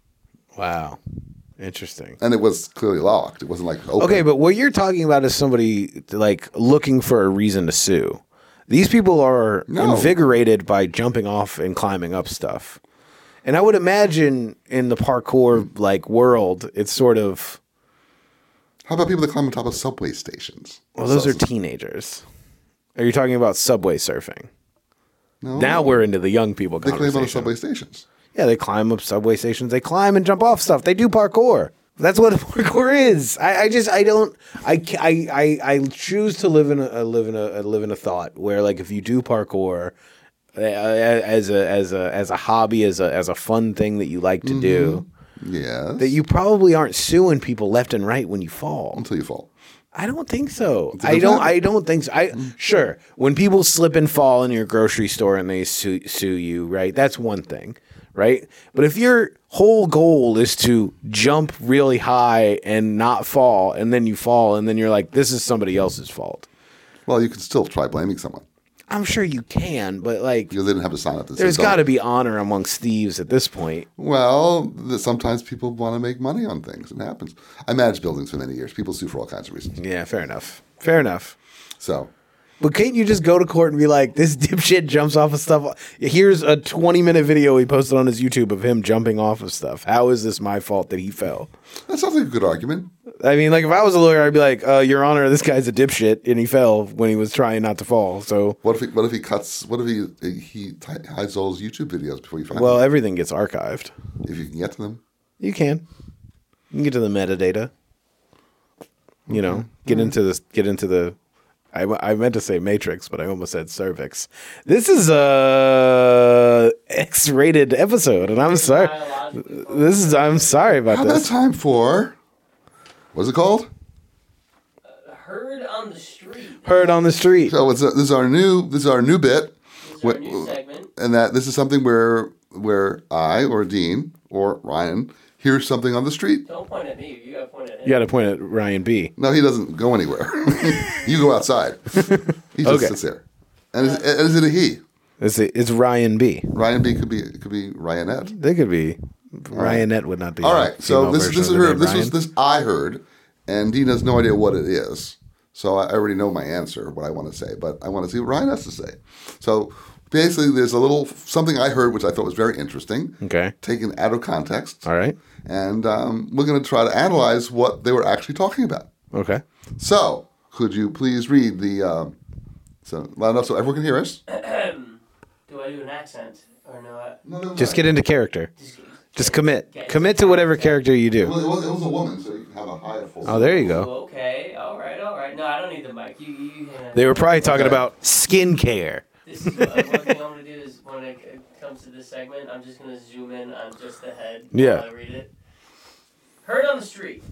Speaker 5: Wow. Interesting.
Speaker 4: and it was clearly locked. It wasn't like open.
Speaker 5: Okay, but what you're talking about is somebody like looking for a reason to sue. These people are
Speaker 4: No.
Speaker 5: invigorated by jumping off and climbing up stuff. And I would imagine in the parkour like world, it's sort of
Speaker 4: How about people that climb on top of subway stations?
Speaker 5: well, those
Speaker 4: So-
Speaker 5: are teenagers. Are you talking about subway surfing?
Speaker 4: no,
Speaker 5: Now we're into the young people
Speaker 4: they climb
Speaker 5: conversation.
Speaker 4: on the subway stations.
Speaker 5: Yeah, they climb up subway stations. They climb and jump off stuff. They do parkour. That's what parkour is. I, I just I don't I, ca- I, I, I choose to live in a uh, live in a uh, live in a thought where like if you do parkour uh, as a as a as a hobby as a as a fun thing that you like to do,
Speaker 4: Yes.
Speaker 5: that you probably aren't suing people left and right when you fall.
Speaker 4: Until you fall.
Speaker 5: I don't think so.
Speaker 4: It's a
Speaker 5: I don't.
Speaker 4: different-
Speaker 5: I don't think so. I sure when people slip and fall in your grocery store and they sue, sue you, right? That's one thing, right? But if your whole goal is to jump really high and not fall, and then you fall, and then you're like, "This is somebody else's fault."
Speaker 4: Well, you can still try blaming someone
Speaker 5: I'm sure you can, but like,
Speaker 4: because they didn't have to sign up to say
Speaker 5: there's
Speaker 4: don't.
Speaker 5: got to be honor amongst thieves at this point.
Speaker 4: Well, th- sometimes people want to make money on things. It happens. I managed buildings for many years. People sue for all kinds of reasons.
Speaker 5: Yeah, fair enough. Fair enough.
Speaker 4: So,
Speaker 5: But can't you just go to court and be like, this dipshit jumps off of stuff? Here's a twenty minute video he posted on his YouTube of him jumping off of stuff. How is this my fault that he fell?
Speaker 4: that sounds like a good argument.
Speaker 5: I mean, like, if I was a lawyer, I'd be like, uh, Your Honor, this guy's a dipshit, and he fell when he was trying not to fall. So,
Speaker 4: What if he, what if he cuts, what if he he t- hides all his YouTube videos before you find
Speaker 5: well,
Speaker 4: them?
Speaker 5: everything gets archived.
Speaker 4: If you can get to them.
Speaker 5: You can. You can get to the metadata. You know, get into this, get into the. I, I meant to say matrix, but I almost said cervix. This is a X-rated episode, and I'm sorry.
Speaker 6: Biological.
Speaker 5: This is. I'm sorry about
Speaker 4: How about
Speaker 5: this.
Speaker 4: time for, what's it called?
Speaker 6: Heard on the street.
Speaker 5: Heard on the street.
Speaker 4: So it's a, this is our new, this is our new bit.
Speaker 6: This is our
Speaker 4: Wh-
Speaker 6: new segment.
Speaker 4: And that this is something where, where I or Dean or Ryan hears something on the street.
Speaker 6: Don't point at me. You gotta point at him.
Speaker 5: You got to point at Ryan B.
Speaker 4: No, he doesn't go anywhere. You go outside. He just
Speaker 5: Okay.
Speaker 4: sits there. And is, and is it a he?
Speaker 5: It's it's Ryan B.
Speaker 4: Ryan B could be it could be Ryanette.
Speaker 5: They could be. Ryanette would not be.
Speaker 4: All
Speaker 5: a
Speaker 4: right. So
Speaker 5: female
Speaker 4: this
Speaker 5: version
Speaker 4: this
Speaker 5: of
Speaker 4: is
Speaker 5: the
Speaker 4: her.
Speaker 5: name
Speaker 4: This
Speaker 5: Ryan.
Speaker 4: was this I heard, and Dean has no idea what it is. So I already know my answer, what I want to say, but I want to see what Ryan has to say. So basically, there's a little something I heard which I thought was very interesting.
Speaker 5: Okay.
Speaker 4: Taken out of context.
Speaker 5: All right.
Speaker 4: And um, we're going to try to analyze what they were actually talking about.
Speaker 5: Okay.
Speaker 4: So, could you please read the, um, so loud enough so everyone can hear us?
Speaker 6: Do I do an accent or no? I,
Speaker 4: No, no,
Speaker 5: Just get into character.
Speaker 6: just,
Speaker 5: Just commit.
Speaker 6: get-
Speaker 5: Commit to whatever character you do.
Speaker 4: Well, it was, it was a woman, so you can have a higher full.
Speaker 5: Oh, there you
Speaker 6: Ooh,
Speaker 5: go.
Speaker 6: okay. All right. All right. No, I don't need the mic. You. you, you uh,
Speaker 5: They were probably talking
Speaker 4: Okay.
Speaker 5: about skincare.
Speaker 6: This is what, one thing I'm gonna do is when it it comes to this segment, I'm just gonna zoom in on just the head
Speaker 5: Yeah.
Speaker 6: while I read it. Heard on the street.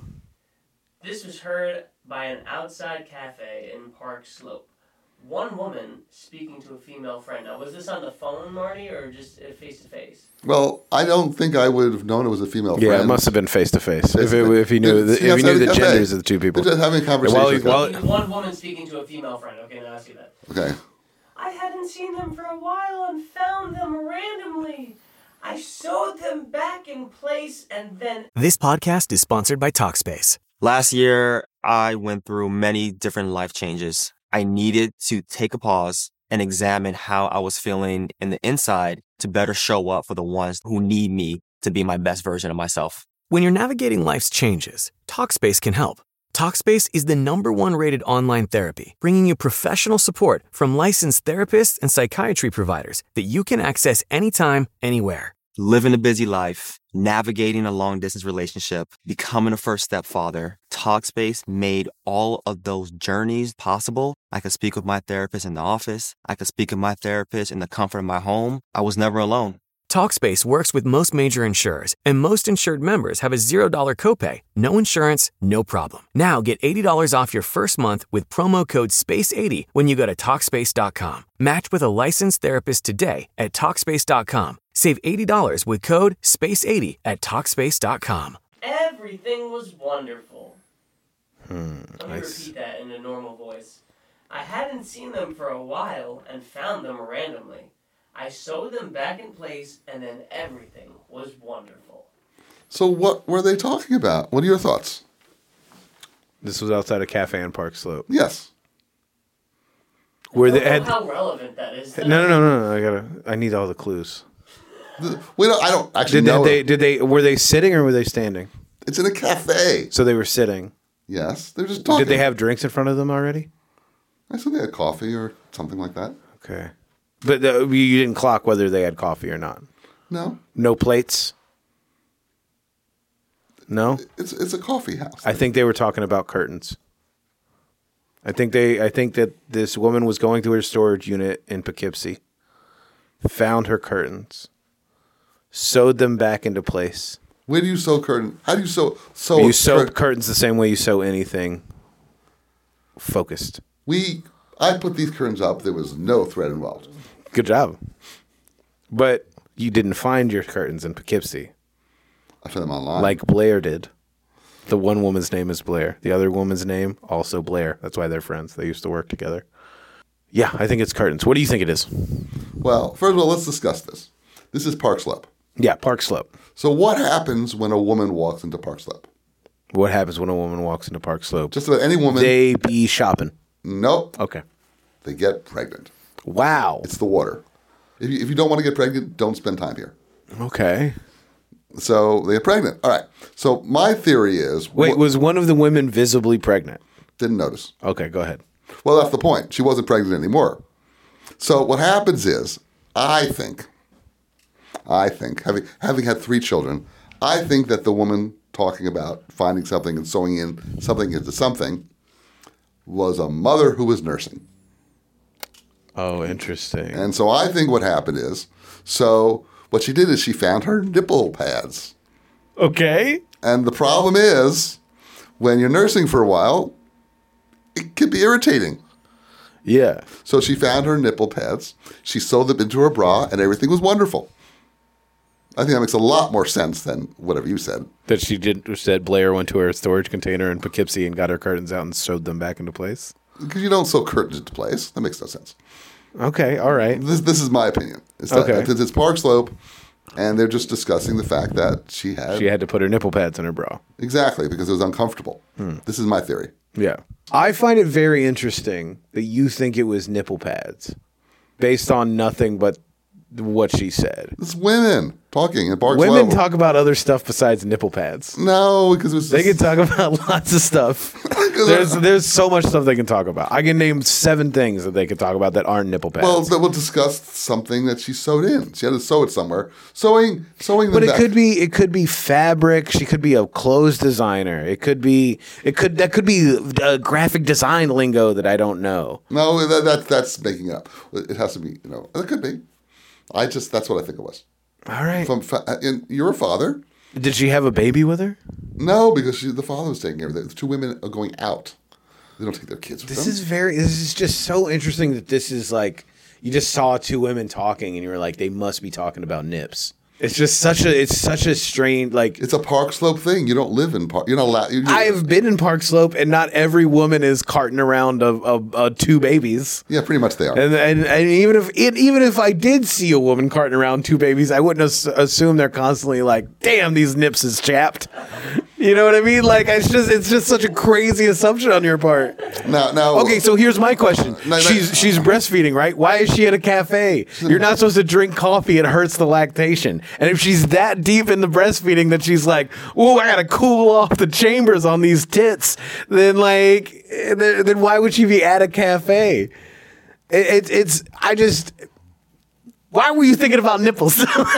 Speaker 6: This was heard by an outside cafe in Park Slope. One woman speaking to a female friend. Now, was this on the phone, Marty, or just face to face?
Speaker 4: Well, I don't think I would have known it was a female
Speaker 5: Yeah,
Speaker 4: friend.
Speaker 5: it must have been face to face. If it,
Speaker 4: Face-to-face.
Speaker 5: if he knew the,
Speaker 4: See,
Speaker 5: if he knew
Speaker 4: outside
Speaker 5: the
Speaker 4: the cafe.
Speaker 5: genders of the two people.
Speaker 4: They're just having a conversation.
Speaker 5: While he-
Speaker 4: with them.
Speaker 5: while-
Speaker 6: One woman speaking to a female friend. Okay, now I see that.
Speaker 4: Okay.
Speaker 6: I hadn't seen them for a while and found them randomly. I sewed them back in place and then
Speaker 1: This podcast is sponsored by Talkspace.
Speaker 2: Last year, I went through many different life changes. I needed to take a pause and examine how I was feeling in the inside to better show up for the ones who need me to be my best version of myself.
Speaker 1: When you're navigating life's changes, Talkspace can help. Talkspace is the number one rated online therapy, bringing you professional support from licensed therapists and psychiatry providers that you can access anytime, anywhere.
Speaker 2: Living a busy life, navigating a long distance relationship, becoming a first step father, Talkspace made all of those journeys possible. I could speak with my therapist in the office. I could speak with my therapist in the comfort of my home. I was never alone.
Speaker 1: Talkspace works with most major insurers, and most insured members have a zero dollar copay. No insurance, no problem. Now get eighty dollars off your first month with promo code space eighty when you go to Talkspace dot com. Match with a licensed therapist today at Talkspace dot com. Save eighty dollars with code space eighty at Talkspace dot com.
Speaker 6: everything was wonderful.
Speaker 5: Hmm,
Speaker 6: Let me
Speaker 5: nice.
Speaker 6: repeat that in a normal voice. I hadn't seen them for a while and found them randomly. I sewed them back in place and then everything was wonderful.
Speaker 4: So what were they talking about? What are your thoughts?
Speaker 5: This was outside a cafe in Park Slope.
Speaker 4: Yes.
Speaker 5: Where
Speaker 6: I
Speaker 5: they
Speaker 6: don't know
Speaker 5: had
Speaker 6: how relevant that is.
Speaker 5: no, no, no, no, no. I gotta. I need all the clues.
Speaker 4: The- We don't, I don't actually
Speaker 5: Did
Speaker 4: know.
Speaker 5: they, did they? Were they sitting or were they standing?
Speaker 4: It's in a cafe.
Speaker 5: So they were sitting.
Speaker 4: Yes. They're just talking.
Speaker 5: Did they have drinks in front of them already?
Speaker 4: I said they had coffee or something like that.
Speaker 5: Okay, but uh, you didn't clock whether they had coffee or not.
Speaker 4: No.
Speaker 5: No plates. No,
Speaker 4: It's it's a coffee house.
Speaker 5: I think they were talking about curtains. I think they. I think that this woman was going to her storage unit in Poughkeepsie, found her curtains, sewed them back into place.
Speaker 4: Where do you sew curtain? How do you sew? sew
Speaker 5: You
Speaker 4: a
Speaker 5: sew
Speaker 4: cur-
Speaker 5: curtains the same way you sew anything focused.
Speaker 4: We, I put these curtains up. There was no thread involved.
Speaker 5: Good job. But you didn't find your curtains in Poughkeepsie
Speaker 4: I found them online.
Speaker 5: like Blair did. The one woman's name is Blair. The other woman's name, also Blair. That's why they're friends. They used to work together. Yeah, I think it's curtains. What do you think it is?
Speaker 4: Well, first of all, let's discuss this. This is Park Slope.
Speaker 5: Yeah, Park Slope.
Speaker 4: So what happens when a woman walks into Park Slope?
Speaker 5: What happens when a woman walks into Park Slope?
Speaker 4: Just about any woman.
Speaker 5: They be shopping.
Speaker 4: Nope.
Speaker 5: Okay.
Speaker 4: They get pregnant.
Speaker 5: Wow.
Speaker 4: It's the water. If you, if you don't want to get pregnant, don't spend time here.
Speaker 5: Okay.
Speaker 4: So they get pregnant. All right. So my theory is...
Speaker 5: Wait,
Speaker 4: wh-
Speaker 5: was one of the women visibly pregnant?
Speaker 4: Didn't notice.
Speaker 5: Okay, go ahead.
Speaker 4: Well, that's the point. She wasn't pregnant anymore. So what happens is, I think, I think, having having had three children, I think that the woman talking about finding something and sewing in something into something was a mother who was nursing.
Speaker 5: Oh, interesting.
Speaker 4: And so I think what happened is, so what she did is she found her nipple pads.
Speaker 5: Okay.
Speaker 4: And the problem is, when you're nursing for a while, it can be irritating.
Speaker 5: Yeah.
Speaker 4: So she found her nipple pads, she sewed them into her bra, and everything was wonderful. I think that makes a lot more sense than whatever you said.
Speaker 5: That she did said Blair went to her storage container in Poughkeepsie and got her curtains out and sewed them back into place.
Speaker 4: Because you don't sew curtains into place. That makes no sense.
Speaker 5: Okay, all right.
Speaker 4: This this is my opinion. It's that,
Speaker 5: Okay.
Speaker 4: It's, it's Park Slope, and they're just discussing the fact that she had...
Speaker 5: She had to put her nipple pads in her bra.
Speaker 4: Exactly, because it was uncomfortable. This is my theory.
Speaker 5: Yeah. I find it very interesting that you think it was nipple pads based on nothing but what she said.
Speaker 4: It's women talking in Park
Speaker 5: Women
Speaker 4: Slope.
Speaker 5: talk about other stuff besides nipple pads.
Speaker 4: No, because it was
Speaker 5: They can
Speaker 4: just,
Speaker 5: talk about lots of stuff. There's there's so much stuff they can talk about. I can name seven things that they can talk about that aren't nipple pads.
Speaker 4: well, we'll discuss something that she sewed in. She had to sew it somewhere. Sewing, sewing them
Speaker 5: but it
Speaker 4: back.
Speaker 5: could be it could be fabric. She could be a clothes designer. It could be it could that could be uh, graphic design lingo that I don't know.
Speaker 4: No, that, that that's making it up. It has to be, you know, it could be. I just, that's what I think it was.
Speaker 5: All right.
Speaker 4: From fa- and you're a father.
Speaker 5: Did she have a baby with her?
Speaker 4: No, because she, the father was taking care of it. The two women are going out. They don't take their kids with
Speaker 5: This
Speaker 4: them.
Speaker 5: is very. This is just so interesting that this is like you just saw two women talking and you were like, they must be talking about nips. It's just such a. It's such a strange like.
Speaker 4: It's a Park Slope thing. You don't live in Park. You're not allowed. You,
Speaker 5: I've been in Park Slope and not every woman is carting around of of uh, two babies.
Speaker 4: yeah, pretty much they are.
Speaker 5: And, and and even if it, even if I did see a woman carting around two babies, I wouldn't as- assume they're constantly like, "Damn, these nips is chapped." You know what I mean? Like it's just it's just such a crazy assumption on your part.
Speaker 4: now, now.
Speaker 5: Okay, so here's my question.
Speaker 4: no, no.
Speaker 5: She's she's breastfeeding, right? Why is she at a cafe? You're not supposed to drink coffee. It hurts the lactation. And if she's that deep in the breastfeeding that she's like, "Oh, I gotta cool off the chambers on these tits," then like, then, then why would she be at a cafe? It, it, it's I just. Why were you thinking about nipples?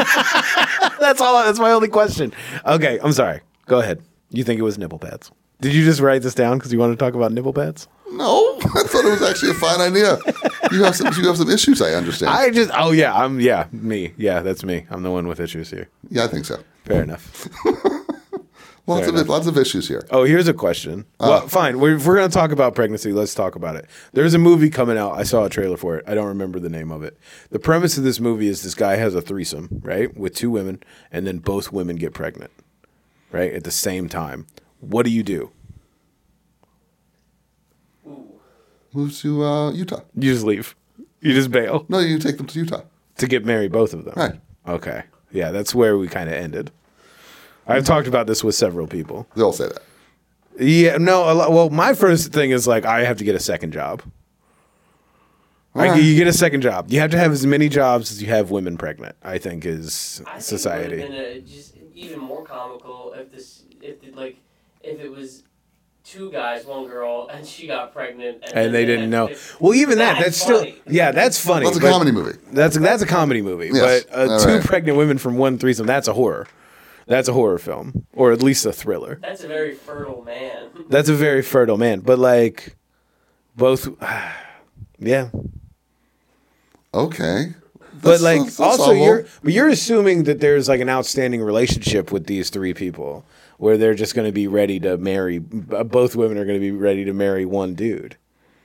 Speaker 5: That's all. That's my only question. Okay, I'm sorry. Go ahead. You think it was nipple pads? Did you just write this down because you want to talk about nipple pads?
Speaker 4: No, I thought it was actually a fine idea. You have some. You have some issues. I understand.
Speaker 5: I just. Oh yeah. I'm. Yeah. Me. Yeah. That's me. I'm the one with issues here.
Speaker 4: yeah, I think so.
Speaker 5: Fair enough.
Speaker 4: Lots
Speaker 5: Fair
Speaker 4: of
Speaker 5: enough.
Speaker 4: lots of issues here.
Speaker 5: Oh, here's a question. Well, fine. We're, if we're going to talk about pregnancy, let's talk about it. There's a movie coming out. I saw a trailer for it. I don't remember the name of it. The premise of this movie is this guy has a threesome, right, with two women, and then both women get pregnant, right, at the same time. What do you do?
Speaker 4: Move to uh, Utah.
Speaker 5: You just leave. You just bail
Speaker 4: No, you take them to Utah.
Speaker 5: to get married, both of them.
Speaker 4: Right.
Speaker 5: Okay. Yeah, that's where we kind of ended. I've talked about this with several people.
Speaker 4: They all say that.
Speaker 5: Yeah, no. A lot, well, my first thing is like I have to get a second job. Like,
Speaker 4: Alright.
Speaker 5: you get a second job. You have to have as many jobs as you have women pregnant. I think is
Speaker 6: I think
Speaker 5: society.
Speaker 6: It would have been a, just even more comical if this, if the, like, if it was two guys, one girl, and she got pregnant, and, then
Speaker 5: and they didn't know.
Speaker 6: if-
Speaker 5: Well, even that, that's still
Speaker 6: funny.
Speaker 5: yeah, that's funny.
Speaker 4: That's a
Speaker 5: but
Speaker 4: comedy movie.
Speaker 5: That's that's a comedy movie.
Speaker 4: Yes.
Speaker 5: But uh,
Speaker 4: All
Speaker 5: two
Speaker 4: right.
Speaker 5: pregnant women from one threesome, that's a horror. That's a horror film, or at least a thriller.
Speaker 6: That's a very fertile man.
Speaker 5: That's a very fertile man. But like, both, yeah.
Speaker 4: Okay.
Speaker 5: But like,
Speaker 4: that's
Speaker 5: also
Speaker 4: awful.
Speaker 5: you're but you're assuming that there's like an outstanding relationship with these three people, where they're just going to be ready to marry. Both women are going to be ready to marry one dude,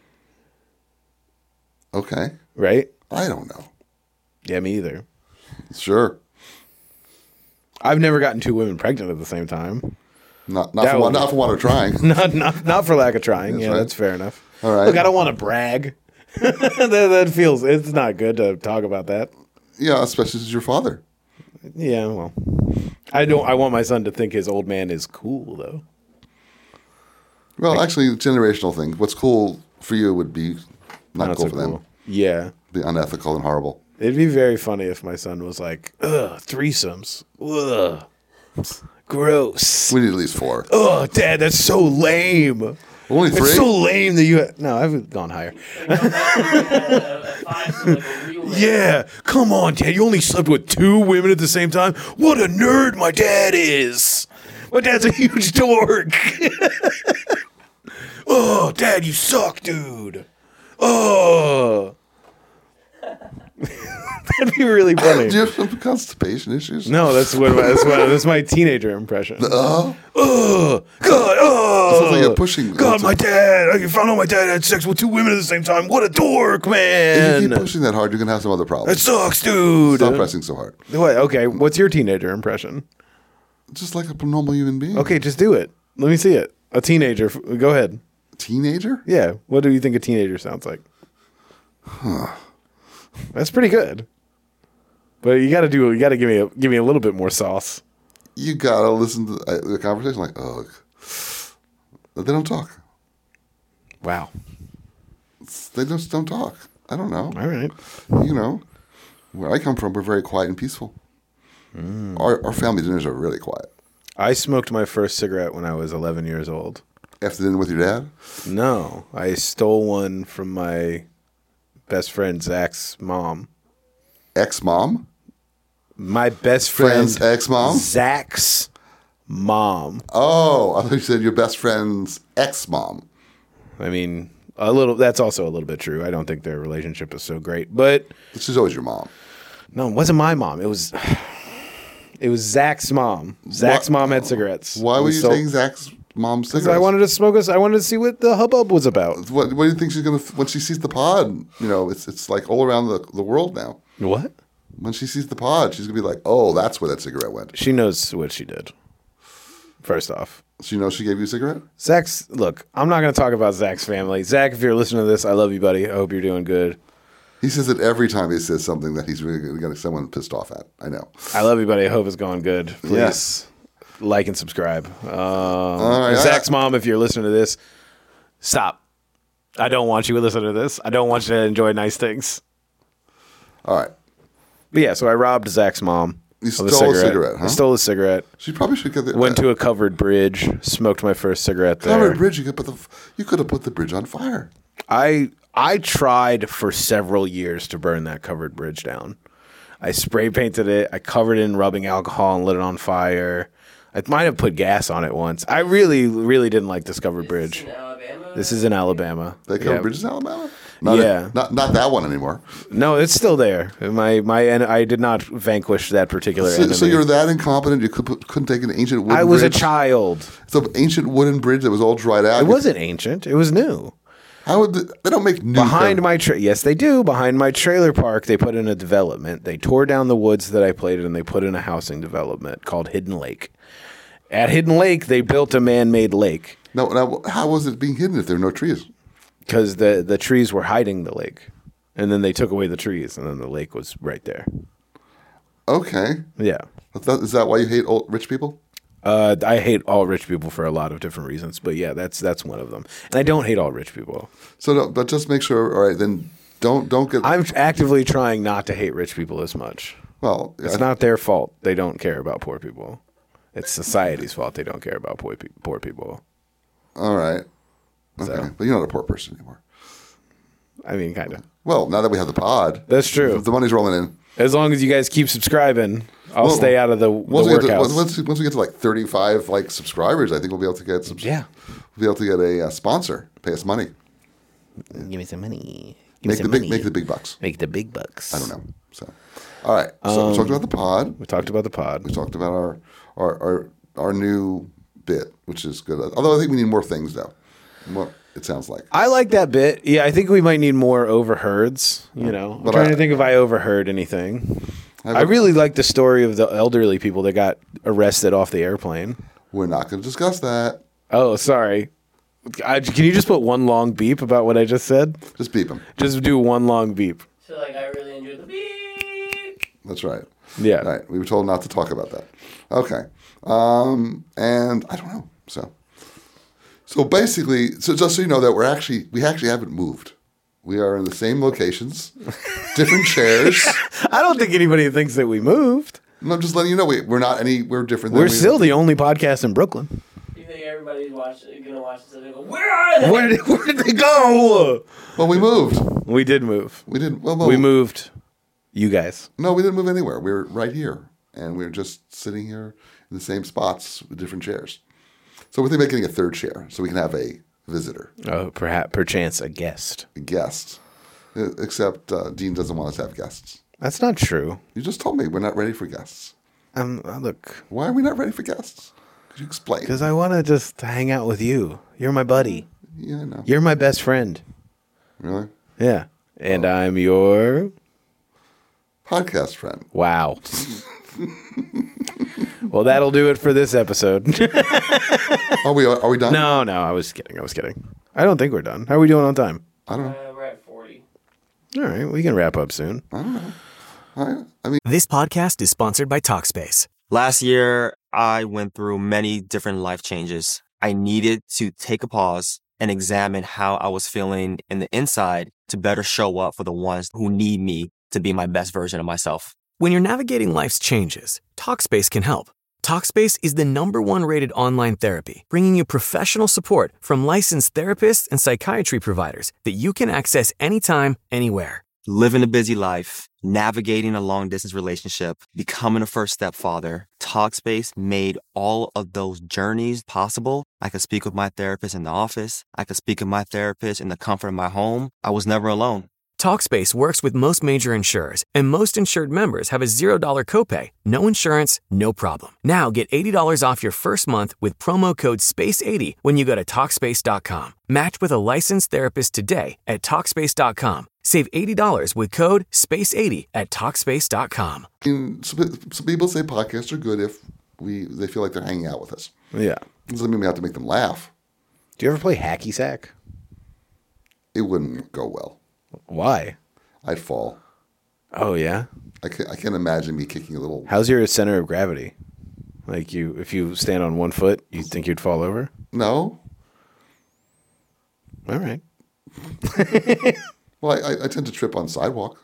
Speaker 4: Okay.
Speaker 5: right?
Speaker 4: I don't know.
Speaker 5: Yeah, me either.
Speaker 4: Sure.
Speaker 5: I've never gotten two women pregnant at the same time.
Speaker 4: Not not
Speaker 5: That
Speaker 4: for,
Speaker 5: would
Speaker 4: one,
Speaker 5: be-
Speaker 4: not for one of trying.
Speaker 5: Not not not for lack of trying.
Speaker 4: That's
Speaker 5: yeah,
Speaker 4: right.
Speaker 5: that's fair enough.
Speaker 4: All right.
Speaker 5: Look, I don't want to brag. that, that feels it's not good to talk about that.
Speaker 4: Yeah, especially as your father.
Speaker 5: Yeah, well, I don't. I want my son to think his old man is cool though.
Speaker 4: Well, actually, generational thing. What's cool for you would be not,
Speaker 5: Not
Speaker 4: cool
Speaker 5: so
Speaker 4: for them.
Speaker 5: cool. Yeah.
Speaker 4: Be unethical and horrible.
Speaker 5: It'd be very funny if my son was like, ugh, threesomes. Ugh. Gross.
Speaker 4: We need at least four.
Speaker 5: Oh, Dad, that's so lame.
Speaker 4: Only
Speaker 5: It's
Speaker 4: three?
Speaker 5: so lame that you. No, I've gone higher.
Speaker 6: A, a five, so like a real man.
Speaker 5: Yeah, come on, Dad. You only slept with two women at the same time? What a nerd my dad is. My dad's a huge dork. Oh, Dad, you suck, dude. Oh. That'd be really funny.
Speaker 4: Do you have some constipation issues?
Speaker 5: No, that's what that's what that's my teenager impression.
Speaker 4: Oh?
Speaker 5: Oh God! Oh,
Speaker 4: Sounds like you're pushing-
Speaker 5: God, my dad! I found out my dad had sex with two women at the same time. What a dork,
Speaker 4: If
Speaker 5: man!
Speaker 4: you keep pushing that hard, you're going to have some other
Speaker 5: That
Speaker 4: problems.
Speaker 5: sucks, dude.
Speaker 4: Stop pressing so hard.
Speaker 5: What? Okay, what's your teenager impression?
Speaker 4: Just like a normal human being.
Speaker 5: Okay, just do it. Let me see it. A teenager. F- Go ahead.
Speaker 4: Teenager?
Speaker 5: Yeah. What do you think a teenager sounds like? Huh. That's pretty good. But you got to do. You got to give me a give me a little bit more sauce.
Speaker 4: You got to listen to the, uh, the conversation like, oh, they don't talk.
Speaker 5: Wow.
Speaker 4: They just don't talk. I don't know.
Speaker 5: All right.
Speaker 4: You know, where I come from, we're very quiet and peaceful.
Speaker 5: Mm.
Speaker 4: Our, our family dinners are really quiet.
Speaker 5: I smoked my first cigarette when I was eleven years old.
Speaker 4: After dinner with your dad?
Speaker 5: No, I stole one from my best friend Zach's mom.
Speaker 4: Ex-mom?
Speaker 5: My best friend
Speaker 4: Friend's ex-mom?
Speaker 5: Zach's mom.
Speaker 4: Oh, I thought you said your best friend's ex-mom.
Speaker 5: I mean, a little. That's also a little bit true. I don't think their relationship is so great, but
Speaker 4: She's always your mom.
Speaker 5: no, it wasn't my mom. It was. It was Zach's mom. Zach's
Speaker 4: Why-
Speaker 5: mom had cigarettes.
Speaker 4: Why were
Speaker 5: We
Speaker 4: you
Speaker 5: sold-
Speaker 4: taking Zach's mom's
Speaker 5: Because
Speaker 4: cigarettes?
Speaker 5: I wanted to smoke us. I wanted to see what the hubbub was about.
Speaker 4: What, what do you think she's going to, when she sees the pod, you know, it's it's like all around the, the world now.
Speaker 5: What?
Speaker 4: When she sees the pod, she's going to be like, oh, that's where that cigarette went.
Speaker 5: She knows what she did. First off,
Speaker 4: She knows she gave you a cigarette?
Speaker 5: Zach's. Look, I'm not going to talk about Zach's family. Zach, if you're listening to this, I love you, buddy. I hope you're doing good.
Speaker 4: He says it every time he says something that he's really going to get someone pissed off at. I know.
Speaker 5: I love you, buddy. I hope it's going good. Please
Speaker 4: Yes.
Speaker 5: like and subscribe. Um,
Speaker 4: right,
Speaker 5: Zach's
Speaker 4: I-
Speaker 5: mom, if you're listening to this, stop. I don't want you to listen to this. I don't want you to enjoy nice things.
Speaker 4: All right.
Speaker 5: But yeah, so I robbed Zach's mom.
Speaker 4: You
Speaker 5: of
Speaker 4: stole a cigarette, huh?
Speaker 5: I stole a cigarette.
Speaker 4: She probably should get the
Speaker 5: Went to a covered bridge. Smoked my first cigarette there.
Speaker 4: covered bridge. You could put the you could have put the bridge on fire.
Speaker 5: I I tried for several years to burn that covered bridge down. I spray painted it. I covered it in rubbing alcohol and lit it on fire. I might have put gas on it once. I really, really didn't like this covered bridge.
Speaker 6: In Alabama.
Speaker 5: This is in Alabama.
Speaker 4: They covered
Speaker 5: Yeah.
Speaker 4: bridges in Alabama. Not
Speaker 5: Yeah.
Speaker 4: not not that one anymore.
Speaker 5: No, it's still there. My my en- I did not vanquish that particular
Speaker 4: So,
Speaker 5: enemy.
Speaker 4: so you're that incompetent. You could put, couldn't take an ancient wooden
Speaker 5: I was
Speaker 4: bridge.
Speaker 5: a child.
Speaker 4: It's an ancient wooden bridge that was all dried out.
Speaker 5: It wasn't ancient. It was new.
Speaker 4: How would the, they don't make new
Speaker 5: Behind
Speaker 4: covered-
Speaker 5: my tra- yes, they do. Behind my trailer park, they put in a development. They tore down the woods that I played in, and they put in a housing development called Hidden Lake. At Hidden Lake, they built a man-made lake
Speaker 4: No, now how was it being hidden if there were no trees?
Speaker 5: because the the trees were hiding the lake, and then they took away the trees, and then the lake was right there.
Speaker 4: Okay,
Speaker 5: Yeah.
Speaker 4: is that, is that why you hate old rich people?
Speaker 5: Uh, I hate all rich people for a lot of different reasons, but yeah, that's that's one of them. And I don't hate all rich people.
Speaker 4: So, no, but just make sure. All right, then don't don't get.
Speaker 5: I'm actively trying not to hate rich people as much.
Speaker 4: well,
Speaker 5: It's
Speaker 4: I-
Speaker 5: not their fault they don't care about poor people. It's society's fault they don't care about poor, pe- poor people.
Speaker 4: all right. Okay,
Speaker 5: So.
Speaker 4: but you're not a poor person anymore.
Speaker 5: I mean, kind of.
Speaker 4: Well, now that we have the pod,
Speaker 5: That's true.
Speaker 4: The, the money's rolling in.
Speaker 5: As long as you guys keep subscribing, I'll
Speaker 4: Well,
Speaker 5: stay out of the, the
Speaker 4: Once we, get to,
Speaker 5: workhouse.
Speaker 4: once, once we get to like thirty-five like subscribers, I think we'll be able to get some.
Speaker 5: Yeah.
Speaker 4: We'll be able to get a uh, sponsor, pay us money,
Speaker 7: Give me some money. Give me
Speaker 4: make
Speaker 7: some
Speaker 4: the big
Speaker 7: money.
Speaker 4: make the big bucks.
Speaker 7: Make the big bucks.
Speaker 4: I don't know. So, all right. So
Speaker 5: Um,
Speaker 4: we talked about the pod.
Speaker 5: We talked about the pod.
Speaker 4: We talked about our our our, our new bit, which is good. Although I think we need more things, though. More, it sounds like.
Speaker 5: I like that bit. Yeah, I think we might need more overheards. You know, I'm
Speaker 4: But
Speaker 5: trying
Speaker 4: I-
Speaker 5: to think if I overheard anything.
Speaker 4: I have
Speaker 5: I
Speaker 4: a-
Speaker 5: really like the story of the elderly people that got arrested off the airplane.
Speaker 4: We're not going to discuss that.
Speaker 5: Oh, sorry. I, can you just put one long beep about what I just said?
Speaker 4: Just beep them.
Speaker 5: Just do one long beep.
Speaker 6: So like I really enjoyed the beep.
Speaker 4: That's right.
Speaker 5: Yeah.
Speaker 4: All right. We were told not to talk about that. Okay. Um, and I don't know. So, so basically, so just so you know that we're actually we actually haven't moved. We are in the same locations, different chairs.
Speaker 5: I don't think anybody thinks that we moved.
Speaker 4: And I'm just letting you know we, we're not any. We're different. Than
Speaker 5: We're
Speaker 4: we,
Speaker 5: still the only podcast in Brooklyn.
Speaker 6: You think everybody's watching, gonna watch this and go, where are they?
Speaker 5: Where did, where did they go?
Speaker 4: Well, we moved.
Speaker 5: We did move.
Speaker 4: We didn't. Well, well,
Speaker 5: We moved. You guys.
Speaker 4: No, we didn't move anywhere. We were right here, and we were just sitting here in the same spots with different chairs. So we're thinking about getting a third chair so we can have a visitor,
Speaker 5: Oh, perhaps, perchance a guest.
Speaker 4: a guest. Uh, Except uh, Dean doesn't want us to have guests.
Speaker 5: That's not true.
Speaker 4: You just told me we're not ready for guests.
Speaker 5: Um, uh, look,
Speaker 4: Why are we not ready for guests? Could you explain?
Speaker 5: because I want to just hang out with you. You're my buddy.
Speaker 4: Yeah, I know.
Speaker 5: You're my best friend.
Speaker 4: Really?
Speaker 5: Yeah. And I'm your.
Speaker 4: Podcast friend.
Speaker 5: Wow. Well, that'll do it for this episode.
Speaker 4: Are we? Are we done?
Speaker 5: no, no, I was kidding. I was kidding. I don't think we're done. How are we doing on time?
Speaker 4: I don't know.
Speaker 6: Uh, we're at forty.
Speaker 5: All right, we can wrap up soon.
Speaker 4: I, I mean,
Speaker 1: This podcast is sponsored by Talkspace.
Speaker 2: Last year, I went through many different life changes. I needed to take a pause and examine how I was feeling in the inside to better show up for the ones who need me to be my best version of myself.
Speaker 1: When you're navigating life's changes, Talkspace can help. Talkspace is the number one rated online therapy, bringing you professional support from licensed therapists and psychiatry providers that you can access anytime, anywhere.
Speaker 2: Living a busy life, navigating a long distance relationship, becoming a first step father, Talkspace made all of those journeys possible. I could speak with my therapist in the office. I could speak with my therapist in the comfort of my home. I was never alone.
Speaker 1: Talkspace works with most major insurers, and most insured members have a zero dollar copay. No insurance, no problem. Now get eighty dollars off your first month with promo code space eighty when you go to Talkspace dot com. Match with a licensed therapist today at Talkspace dot com. Save eighty dollars with code space eighty at Talkspace dot com.
Speaker 4: some, some people say podcasts are good if we they feel like they're hanging out with us.
Speaker 5: Yeah.
Speaker 4: It doesn't mean we have to make them laugh.
Speaker 5: Do you ever play hacky sack?
Speaker 4: It wouldn't go well.
Speaker 5: Why?
Speaker 4: I'd fall.
Speaker 5: Oh yeah.
Speaker 4: I can't, I can't imagine me kicking a little.
Speaker 5: How's your center of gravity? Like you, if you stand on one foot, you think you'd fall over?
Speaker 4: No.
Speaker 5: All right.
Speaker 4: Well, I, I tend to trip on sidewalk.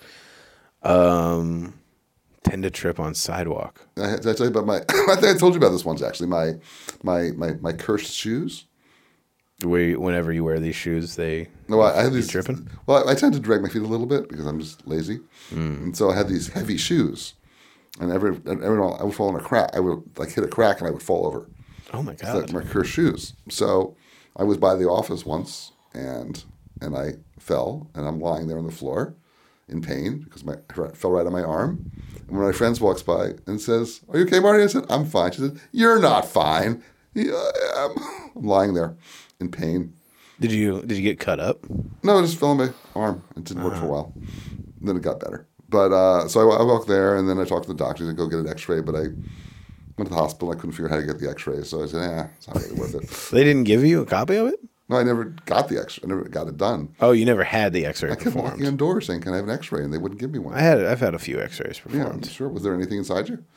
Speaker 5: Um, tend to trip on sidewalk.
Speaker 4: I, did I tell you about my? I think I told you about this once actually. My my my my cursed shoes.
Speaker 5: Where whenever you wear these shoes, they
Speaker 4: No, I, I have
Speaker 5: you
Speaker 4: these.
Speaker 5: tripping.
Speaker 4: Well, I, I tend to drag my feet a little bit because I'm just lazy, and so I had these heavy shoes, and every every I would fall in a crack. I would like hit a crack and I would fall over.
Speaker 5: Oh my
Speaker 4: It's
Speaker 5: god.
Speaker 4: like my cursed shoes. So I was by the office once, and and I fell, and I'm lying there on the floor in pain because my I fell right on my arm. And one of my friends walks by and says, "Are you okay, Marty?" I said, "I'm fine." She said, "You're not fine." Yeah, I am. I'm lying there in pain.
Speaker 5: Did you did you get cut up?
Speaker 4: No, it just fell on my arm. It didn't work for a while. Then it got better. But uh, so I, I walked there, and then I talked to the doctor to go get an X-ray. But I went to the hospital. I couldn't figure out how to get the X-ray, so I said, "Eh, it's not really worth it."
Speaker 5: They didn't give you a copy of it?
Speaker 4: No, I never got the X-ray. I never got it done.
Speaker 5: Oh, you never had the X-ray
Speaker 4: I kept knocking
Speaker 5: performed.
Speaker 4: on doors saying, "Can I have an X-ray?" And they wouldn't give me one.
Speaker 5: I had I've had a few X-rays
Speaker 4: yeah, I'm
Speaker 5: performed.
Speaker 4: sure. Was there anything inside you?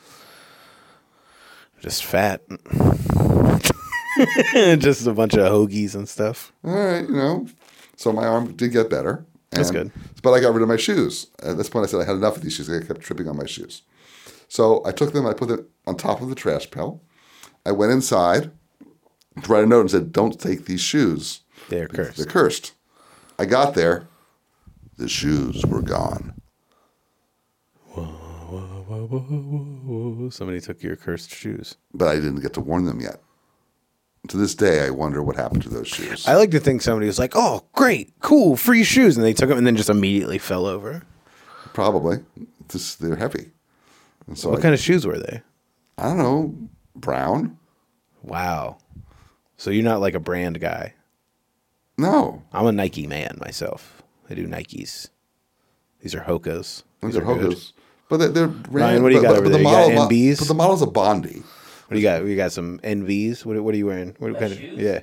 Speaker 5: Just fat. Just a bunch of hoagies and stuff.
Speaker 4: All right, you know. So my arm did get better.
Speaker 5: That's
Speaker 4: and-
Speaker 5: good.
Speaker 4: But I got rid of my shoes. At this point, I said I had enough of these shoes. I kept tripping on my shoes. So I took them, I put them on top of the trash pail. I went inside to write a note and said, "Don't take these shoes.
Speaker 5: They're cursed.
Speaker 4: They're cursed." I got there. The shoes were gone.
Speaker 5: Whoa, whoa, whoa, whoa. Somebody took your cursed shoes.
Speaker 4: But I didn't get to warn them yet. To this day, I wonder what happened to those shoes.
Speaker 5: I like to think somebody was like, "Oh, great, cool, free shoes," and they took them and then just immediately fell over.
Speaker 4: Probably. Just they're heavy. And so
Speaker 5: What
Speaker 4: I,
Speaker 5: kind of shoes were they?
Speaker 4: I don't know, brown?
Speaker 5: Wow. So you're not like a brand guy.
Speaker 4: No.
Speaker 5: I'm a Nike man myself. I do Nikes. These are Hokas.
Speaker 4: Those
Speaker 5: These
Speaker 4: are
Speaker 5: good.
Speaker 4: Hokas. But they're, they're
Speaker 5: Ryan, what do you
Speaker 4: but,
Speaker 5: got
Speaker 4: but,
Speaker 5: over
Speaker 4: but
Speaker 5: there?
Speaker 4: the
Speaker 5: You got
Speaker 4: model,
Speaker 5: N Bs?
Speaker 4: But the model's a Bondi.
Speaker 5: What do you got? We got some N Vs. What, what are you wearing? What
Speaker 6: My
Speaker 5: kind of?
Speaker 6: shoes?
Speaker 5: Yeah.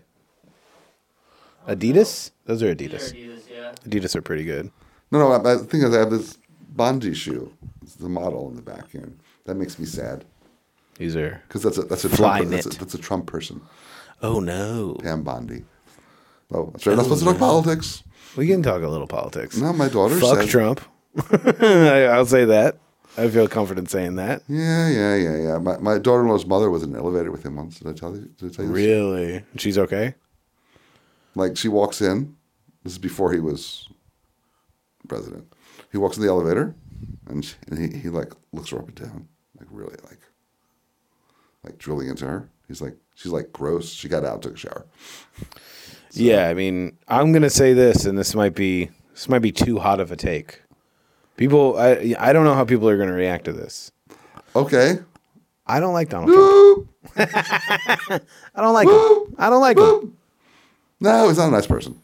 Speaker 5: Adidas? Those are
Speaker 6: These are
Speaker 5: Adidas.
Speaker 6: Adidas, yeah.
Speaker 5: Adidas are pretty good.
Speaker 4: No, no, I, I think I have this Bondi shoe. It's the model in the back here. That makes me sad.
Speaker 5: These are.
Speaker 4: Because that's a, that's, a
Speaker 5: Fly
Speaker 4: Trump, that's, a,
Speaker 5: knit.
Speaker 4: that's a Trump person,
Speaker 5: Oh no.
Speaker 4: Pam Bondi. Oh, that's right. We're not supposed to talk politics.
Speaker 5: We can talk a little politics.
Speaker 4: No, my daughter
Speaker 5: Fuck
Speaker 4: said.
Speaker 5: Trump. I, I'll say that. I feel confident saying that.
Speaker 4: Yeah, yeah, yeah, yeah. My, my daughter-in-law's mother was in an elevator with him once. Did I tell you? Did I tell you this?
Speaker 5: Really? She's okay?
Speaker 4: Like, she walks in. This is before he was president. He walks in the elevator, and, she, and he, he, like, looks her up and down. Like, really, like, like, drilling into her. He's like, she's like, gross. She got out, took a shower.
Speaker 5: Yeah, I mean, I'm gonna say this, and this might be this might be too hot of a take. People, I I don't know how people are gonna react to this.
Speaker 4: Okay.
Speaker 5: I don't like Donald Trump. I don't like him. I don't like him.
Speaker 4: No, he's not a nice person.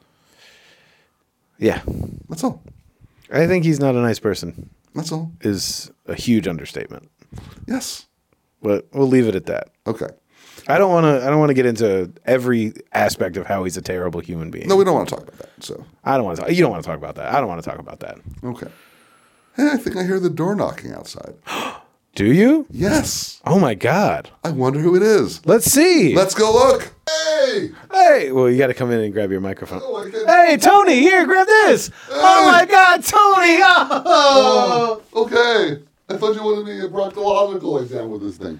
Speaker 5: Yeah,
Speaker 4: That's all.
Speaker 5: I think he's not a nice person.
Speaker 4: That's all.
Speaker 5: Is a huge understatement.
Speaker 4: Yes.
Speaker 5: But we'll leave it at that.
Speaker 4: Okay.
Speaker 5: I don't want to. I don't want to get into every aspect of how he's a terrible human being.
Speaker 4: No, we don't want to talk about that. So,
Speaker 5: I don't want to. Talk, you don't want to talk about that. I don't want to talk about that.
Speaker 4: okay. Hey, I think I hear the door knocking outside.
Speaker 5: Do you?
Speaker 4: Yes.
Speaker 5: Oh my God!
Speaker 4: I wonder who it is.
Speaker 5: Let's see.
Speaker 4: Let's go look. Hey.
Speaker 5: Hey, well, you got to come in and grab your microphone.
Speaker 4: Oh, I can't-
Speaker 5: Hey, Tony, here, grab this. Oh my God, Tony! Oh.
Speaker 4: Oh, okay. I thought you wanted me a proctological exam with this thing.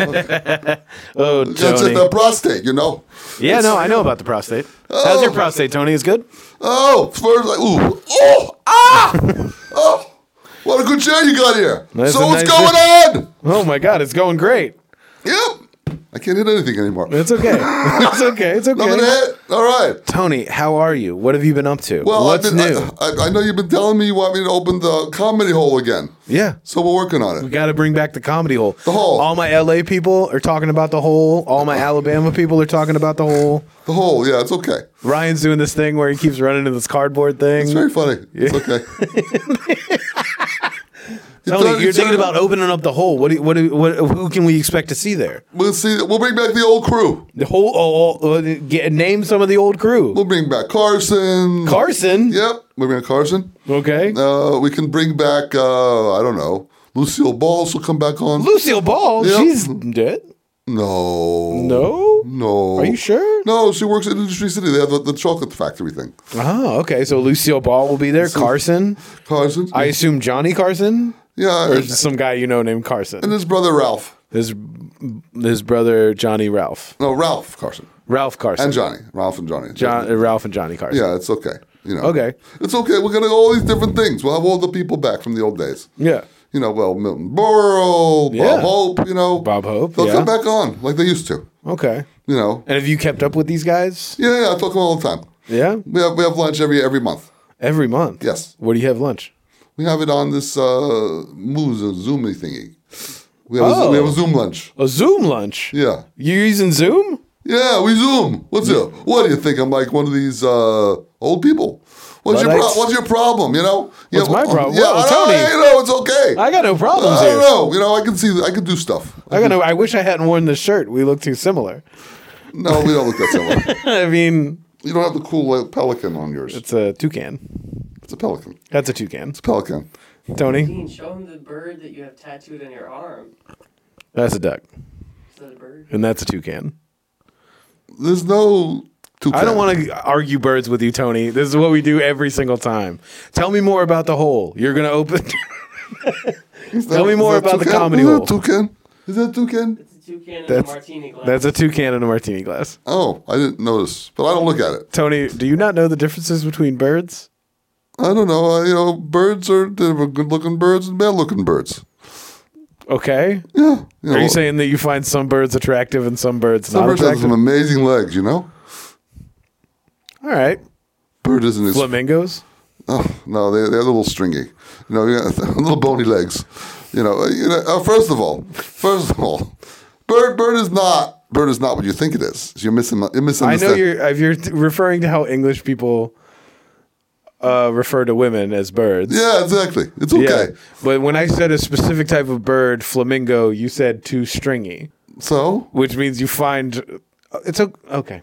Speaker 5: Oh,
Speaker 4: That's at
Speaker 5: Tony.
Speaker 4: the prostate, you know.
Speaker 5: Yeah, no, I know about the prostate. How's your prostate, Tony? Is good?
Speaker 4: Oh, first, like, ooh, oh, ah, oh, what a good chair you got here.
Speaker 5: That's
Speaker 4: so
Speaker 5: a
Speaker 4: what's
Speaker 5: nice
Speaker 4: going on?
Speaker 5: Oh my God, it's going great.
Speaker 4: Yep. I can't hit anything anymore.
Speaker 5: It's okay. It's okay. It's
Speaker 4: Nothing to
Speaker 5: okay.
Speaker 4: hit. All right.
Speaker 5: Tony, how are you? What have you been up to?
Speaker 4: Well,
Speaker 5: What's
Speaker 4: I've been,
Speaker 5: new?
Speaker 4: I, I, I know you've been telling me you want me to open the comedy hole again.
Speaker 5: yeah.
Speaker 4: So we're working on
Speaker 5: We
Speaker 4: it.
Speaker 5: got to bring back the comedy hole.
Speaker 4: The hole.
Speaker 5: All my L A people are talking about the hole. All my Alabama people are talking about the hole.
Speaker 4: The hole, yeah, it's okay.
Speaker 5: Ryan's doing this thing where he keeps running into this cardboard thing.
Speaker 4: It's very funny. It's okay.
Speaker 5: Tony,
Speaker 4: It's-
Speaker 5: you're
Speaker 4: it's-
Speaker 5: thinking about opening up the hole. What do you, what, do, what who can we expect to see there?
Speaker 4: We'll see. We'll bring back the old crew.
Speaker 5: The whole oh, oh, uh, get, name some of the old crew.
Speaker 4: We'll bring back Carson.
Speaker 5: Carson.
Speaker 4: Yep, we'll bring back Carson.
Speaker 5: Okay.
Speaker 4: Uh, we can bring back, uh, I don't know, Lucille Balls will come back on.
Speaker 5: Lucille Ball.
Speaker 4: Yep.
Speaker 5: She's dead.
Speaker 4: No.
Speaker 5: No.
Speaker 4: No.
Speaker 5: Are you sure?
Speaker 4: No, she works at Industry City. They have the, the chocolate factory thing.
Speaker 5: Oh, okay. So Lucille Ball will be there. Carson.
Speaker 4: Carson.
Speaker 5: I assume Johnny Carson,
Speaker 4: yeah.
Speaker 5: or
Speaker 4: And,
Speaker 5: some guy you know named Carson.
Speaker 4: and his brother Ralph.
Speaker 5: His his brother Johnny Ralph.
Speaker 4: No, Ralph Carson.
Speaker 5: Ralph Carson.
Speaker 4: And Johnny. Ralph and Johnny.
Speaker 5: John, uh, Ralph and Johnny Carson.
Speaker 4: Yeah, it's okay. You know.
Speaker 5: Okay.
Speaker 4: It's okay. We're gonna all these different things. We'll have all the people back from the old days.
Speaker 5: Yeah.
Speaker 4: You know, well, Milton Berle,
Speaker 5: Yeah.
Speaker 4: Bob Hope. You know,
Speaker 5: Bob Hope,
Speaker 4: They'll
Speaker 5: yeah.
Speaker 4: come back on like they used to.
Speaker 5: Okay.
Speaker 4: You know.
Speaker 5: And have you kept up with these guys?
Speaker 4: Yeah, yeah. I talk to them all the time.
Speaker 5: Yeah.
Speaker 4: We have we have lunch every every month.
Speaker 5: Every month.
Speaker 4: Yes.
Speaker 5: What do you have lunch?
Speaker 4: We have it on this uh, Moose Zoomy thingy. We have, a,
Speaker 5: Oh.
Speaker 4: we have a Zoom lunch.
Speaker 5: A Zoom lunch.
Speaker 4: Yeah.
Speaker 5: You're using Zoom?
Speaker 4: Yeah, we Zoom. What's it? What do you think? I'm like one of these uh, old people. What's your, pro-
Speaker 5: Luddites?
Speaker 4: what's your problem, you know? Yeah,
Speaker 5: What's my problem?
Speaker 4: Yeah,
Speaker 5: Whoa,
Speaker 4: I know,
Speaker 5: Tony.
Speaker 4: you know, it's okay.
Speaker 5: I got no problems
Speaker 4: I
Speaker 5: here.
Speaker 4: don't know. You know, I can see, I can do stuff.
Speaker 5: I got no. I wish I hadn't worn this shirt. We look too similar.
Speaker 4: No, we don't look that similar.
Speaker 5: I mean,
Speaker 4: You don't have the cool uh, pelican on yours.
Speaker 5: it's a toucan.
Speaker 4: It's a pelican.
Speaker 5: That's a toucan.
Speaker 4: It's a pelican.
Speaker 5: Tony,
Speaker 6: Dean, show him the bird that you have tattooed on your arm.
Speaker 5: that's a duck,
Speaker 6: Is that a bird?
Speaker 5: and that's a toucan.
Speaker 4: There's no toucan.
Speaker 5: I don't want to argue birds with you, Tony. This is what we do every single time. Tell me more about the hole. You're gonna open.
Speaker 4: Is
Speaker 5: Tell me
Speaker 4: is
Speaker 5: more
Speaker 4: that
Speaker 5: about the
Speaker 4: toucan?
Speaker 5: comedy
Speaker 4: Is that
Speaker 5: hole.
Speaker 4: toucan? Is that toucan?
Speaker 6: It's a toucan in
Speaker 5: That's-
Speaker 6: a martini glass.
Speaker 5: That's a toucan in a martini glass.
Speaker 4: Oh, I didn't notice, but I don't look at it.
Speaker 5: Tony, do you not know the differences between birds?
Speaker 4: I don't know. I, you know, birds are there are good-looking birds and bad-looking birds.
Speaker 5: Okay.
Speaker 4: Yeah. You know,
Speaker 5: Are you saying that you find some birds attractive and some birds
Speaker 4: some
Speaker 5: not
Speaker 4: birds have
Speaker 5: attractive?
Speaker 4: some amazing legs? You know,
Speaker 5: All right.
Speaker 4: bird isn't as
Speaker 5: Flamingos.
Speaker 4: Oh no, they they're a little stringy. You know, you got little bony legs. You know, uh, you know. Uh, first of all, first of all, bird bird is not bird is not what you think it is. You're missing. You're missing.
Speaker 5: I know you're if you're t- referring to how English people uh, refer to women as birds.
Speaker 4: Yeah, exactly. It's okay.
Speaker 5: Yeah. But when I said a specific type of bird, flamingo, you said too stringy,
Speaker 4: So
Speaker 5: which means you find it's o- okay.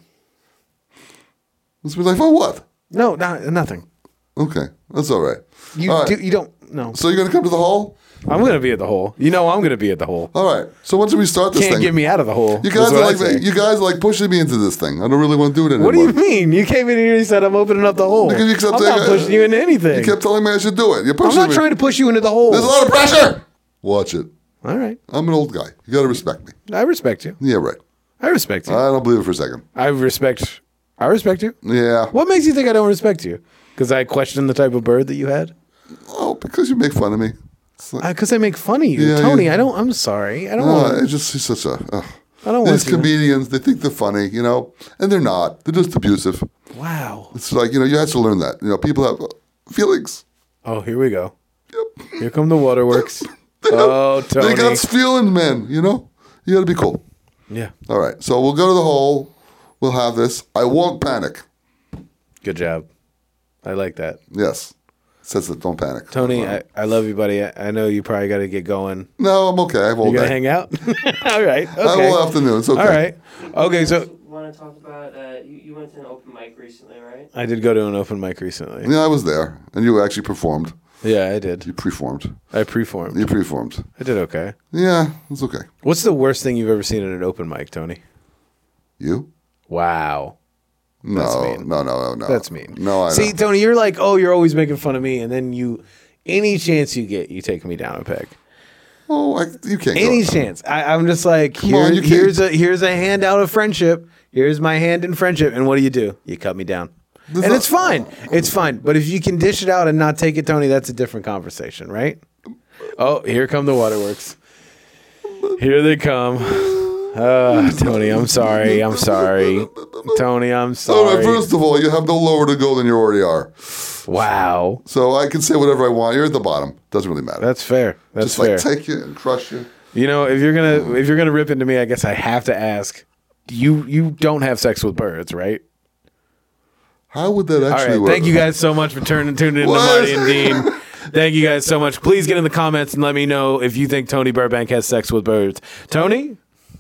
Speaker 4: it's like for what?
Speaker 5: No, not, nothing.
Speaker 4: Okay, that's all right.
Speaker 5: You
Speaker 4: All right.
Speaker 5: do, you don't no.
Speaker 4: So you're gonna come to the hole?
Speaker 5: I'm gonna be at the hole. You know I'm gonna be at the hole.
Speaker 4: All right. So once do we start this
Speaker 5: Can't
Speaker 4: thing?
Speaker 5: get me out of the hole.
Speaker 4: You
Speaker 5: is
Speaker 4: guys
Speaker 5: what
Speaker 4: are
Speaker 5: I
Speaker 4: like
Speaker 5: say.
Speaker 4: you guys are like pushing me into this thing. I don't really want to do it anymore.
Speaker 5: What do you mean? You came in here and you said I'm opening up the hole.
Speaker 4: Because you kept
Speaker 5: I'm
Speaker 4: saying-
Speaker 5: not pushing you into anything.
Speaker 4: You kept telling me I should do it. You're
Speaker 5: I'm
Speaker 4: pushing
Speaker 5: not
Speaker 4: me.
Speaker 5: trying to push you into the hole.
Speaker 4: There's a lot of pressure. Watch it.
Speaker 5: All right.
Speaker 4: I'm an old guy. You got to respect me.
Speaker 5: I respect you.
Speaker 4: Yeah, right.
Speaker 5: I respect you.
Speaker 4: I don't believe it for a second.
Speaker 5: I respect. I respect you.
Speaker 4: Yeah.
Speaker 5: What makes you think I don't respect you? Because I question the type of bird that you had.
Speaker 4: Oh, because you make fun of me. It's like,
Speaker 5: Because I make fun of you,
Speaker 4: Yeah,
Speaker 5: Tony.
Speaker 4: yeah.
Speaker 5: I don't. I'm sorry. I don't
Speaker 4: no,
Speaker 5: want.
Speaker 4: it's just it's such a. Uh,
Speaker 5: I don't want
Speaker 4: these
Speaker 5: to.
Speaker 4: comedians, they think they're funny, you know, and they're not. They're just abusive.
Speaker 5: Wow.
Speaker 4: It's like, you know, you have to learn that. You know, people have uh, feelings.
Speaker 5: Oh, here we go.
Speaker 4: Yep.
Speaker 5: Here come the waterworks. Oh, Tony.
Speaker 4: They got feelings, man. You know, you got to be cool.
Speaker 5: Yeah.
Speaker 4: All right, so we'll go to the hole. We'll have this. I won't panic.
Speaker 5: Good job. I like that.
Speaker 4: Yes, it says that don't panic.
Speaker 5: Tony, I, I love you, buddy. I, I know you probably got to get going.
Speaker 4: No, I'm okay. I have all
Speaker 5: You gonna
Speaker 4: day.
Speaker 5: hang out? All right. Okay.
Speaker 4: I have all afternoon. It's okay.
Speaker 5: All right. Okay. So
Speaker 6: Want to talk about? Uh, you, you went to an open mic recently, right?
Speaker 5: I did go to an open mic recently.
Speaker 4: Yeah, I was there, and you actually performed.
Speaker 5: Yeah, I did.
Speaker 4: You preformed.
Speaker 5: I preformed.
Speaker 4: You preformed.
Speaker 5: I did okay.
Speaker 4: Yeah, it's okay.
Speaker 5: What's the worst thing you've ever seen at an open mic, Tony?
Speaker 4: You?
Speaker 5: Wow.
Speaker 4: No,
Speaker 5: That's mean.
Speaker 4: no, no, no, no.
Speaker 5: That's mean.
Speaker 4: No, I
Speaker 5: See,
Speaker 4: know.
Speaker 5: Tony, you're like, oh, you're always making fun of me, and then you, any chance you get, you take me down a peg.
Speaker 4: Oh, I, you can't.
Speaker 5: Any
Speaker 4: go.
Speaker 5: chance? I, I'm just like,
Speaker 4: Come
Speaker 5: here,
Speaker 4: on, you can't-
Speaker 5: here's a here's a handout of friendship. Here's my hand in friendship, and what do you do? You cut me down,
Speaker 4: There's
Speaker 5: and
Speaker 4: not-
Speaker 5: it's fine. It's fine. But if you can dish it out and not take it, Tony, that's a different conversation, right? Oh, here come the waterworks. Here they come. Uh, Tony, I'm sorry. I'm sorry. Tony, I'm
Speaker 4: All
Speaker 5: sorry.
Speaker 4: right, first of all, you have no lower to go than you already are.
Speaker 5: Wow.
Speaker 4: So I can say whatever I want. You're at the bottom. Doesn't really matter.
Speaker 5: That's fair. That's
Speaker 4: Just
Speaker 5: fair.
Speaker 4: like take you and crush you.
Speaker 5: You know, if you're gonna if you're gonna rip into me, I guess I have to ask. You you don't have sex with birds, right?
Speaker 4: How would that
Speaker 5: All
Speaker 4: actually
Speaker 5: right.
Speaker 4: work?
Speaker 5: Thank you guys so much for turning tuning in to
Speaker 4: What?
Speaker 5: Marty and Dean. Thank you guys so much. Please get in the comments and let me know if you think Tony Burbank has sex with birds. Tony?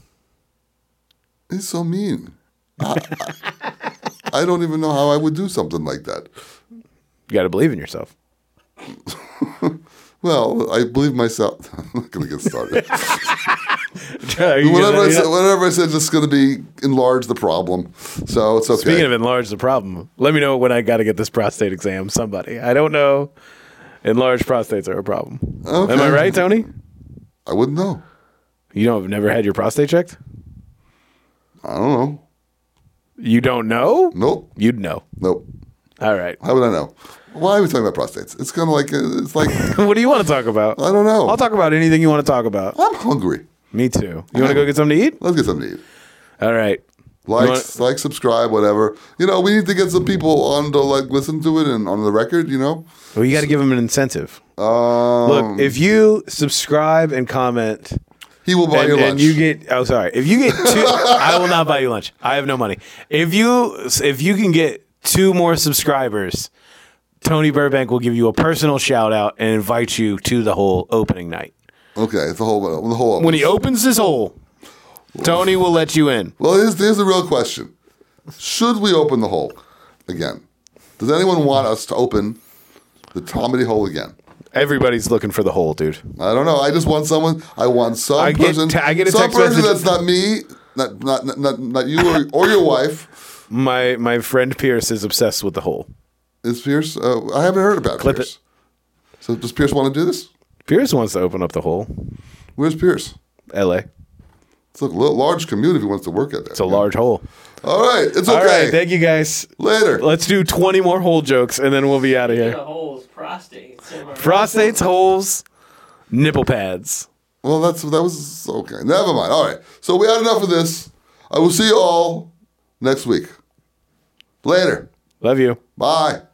Speaker 4: He's so mean. I, I, I don't even know how I would do something like that.
Speaker 5: You gotta believe in yourself.
Speaker 4: Well, I believe myself. I'm not going to get started.
Speaker 5: Are you
Speaker 4: whatever,
Speaker 5: gonna-
Speaker 4: I said, whatever I said is just going to be enlarge the problem. So it's okay.
Speaker 5: Speaking of enlarge the problem, let me know when I gotta get this prostate exam. Somebody. I don't know. Enlarged prostates are a problem.
Speaker 4: Okay.
Speaker 5: Am I right, Tony?
Speaker 4: I wouldn't know.
Speaker 5: You don't have never had your prostate checked?
Speaker 4: I don't know.
Speaker 5: You don't know?
Speaker 4: Nope.
Speaker 5: You'd know.
Speaker 4: Nope.
Speaker 5: All right.
Speaker 4: How would I know? Why are we talking about prostates? It's kind of like, uh, it's like,
Speaker 5: What do you want to talk about?
Speaker 4: I don't know.
Speaker 5: I'll talk about anything you want to talk about.
Speaker 4: I'm hungry.
Speaker 5: Me too. You want to go get something to eat?
Speaker 4: Let's get something to eat.
Speaker 5: All right.
Speaker 4: Like,
Speaker 5: You want-
Speaker 4: like, subscribe, whatever. You know, we need to get some people on to like listen to it and on the record. You know,
Speaker 5: Well, you got to give them an incentive.
Speaker 4: um,
Speaker 5: Look, if you subscribe and comment,
Speaker 4: he will buy
Speaker 5: and,
Speaker 4: your
Speaker 5: and
Speaker 4: lunch.
Speaker 5: you get oh sorry, if you get two, I will not buy you lunch. I have no money. If you if you can get two more subscribers, Tony Burbank will give you a personal shout out and invite you to the whole opening night.
Speaker 4: okay, it's the whole the whole.
Speaker 5: When he opens his hole, Tony will let you in.
Speaker 4: Well, here's here's the real question: should we open the hole again? Does anyone want us to open the comedy hole again?
Speaker 5: Everybody's looking for the hole, dude.
Speaker 4: I don't know. I just want someone. I want some
Speaker 5: I get
Speaker 4: person.
Speaker 5: te- I get a
Speaker 4: some
Speaker 5: text
Speaker 4: person
Speaker 5: message-
Speaker 4: that's not me, not not not, not, not you or, or your wife.
Speaker 5: My my friend Pierce is obsessed with the hole.
Speaker 4: Is Pierce? Uh, I haven't heard about
Speaker 5: Clip
Speaker 4: Pierce. So does Pierce want to do this?
Speaker 5: Pierce wants to open up the hole.
Speaker 4: Where's Pierce?
Speaker 5: L A.
Speaker 4: It's a little, large commute if he wants to work at there.
Speaker 5: It's a large hole.
Speaker 4: All right, it's okay.
Speaker 5: All right, thank you guys.
Speaker 4: Later.
Speaker 5: Let's do twenty more hole jokes and then we'll be out of
Speaker 6: The
Speaker 5: here.
Speaker 6: holes, prostates. am I right?
Speaker 5: Prostates, holes, nipple pads.
Speaker 4: Well, that's that was okay. Never mind. All right. So we had enough of this. I will see you all next week. Later.
Speaker 5: Love you.
Speaker 4: Bye.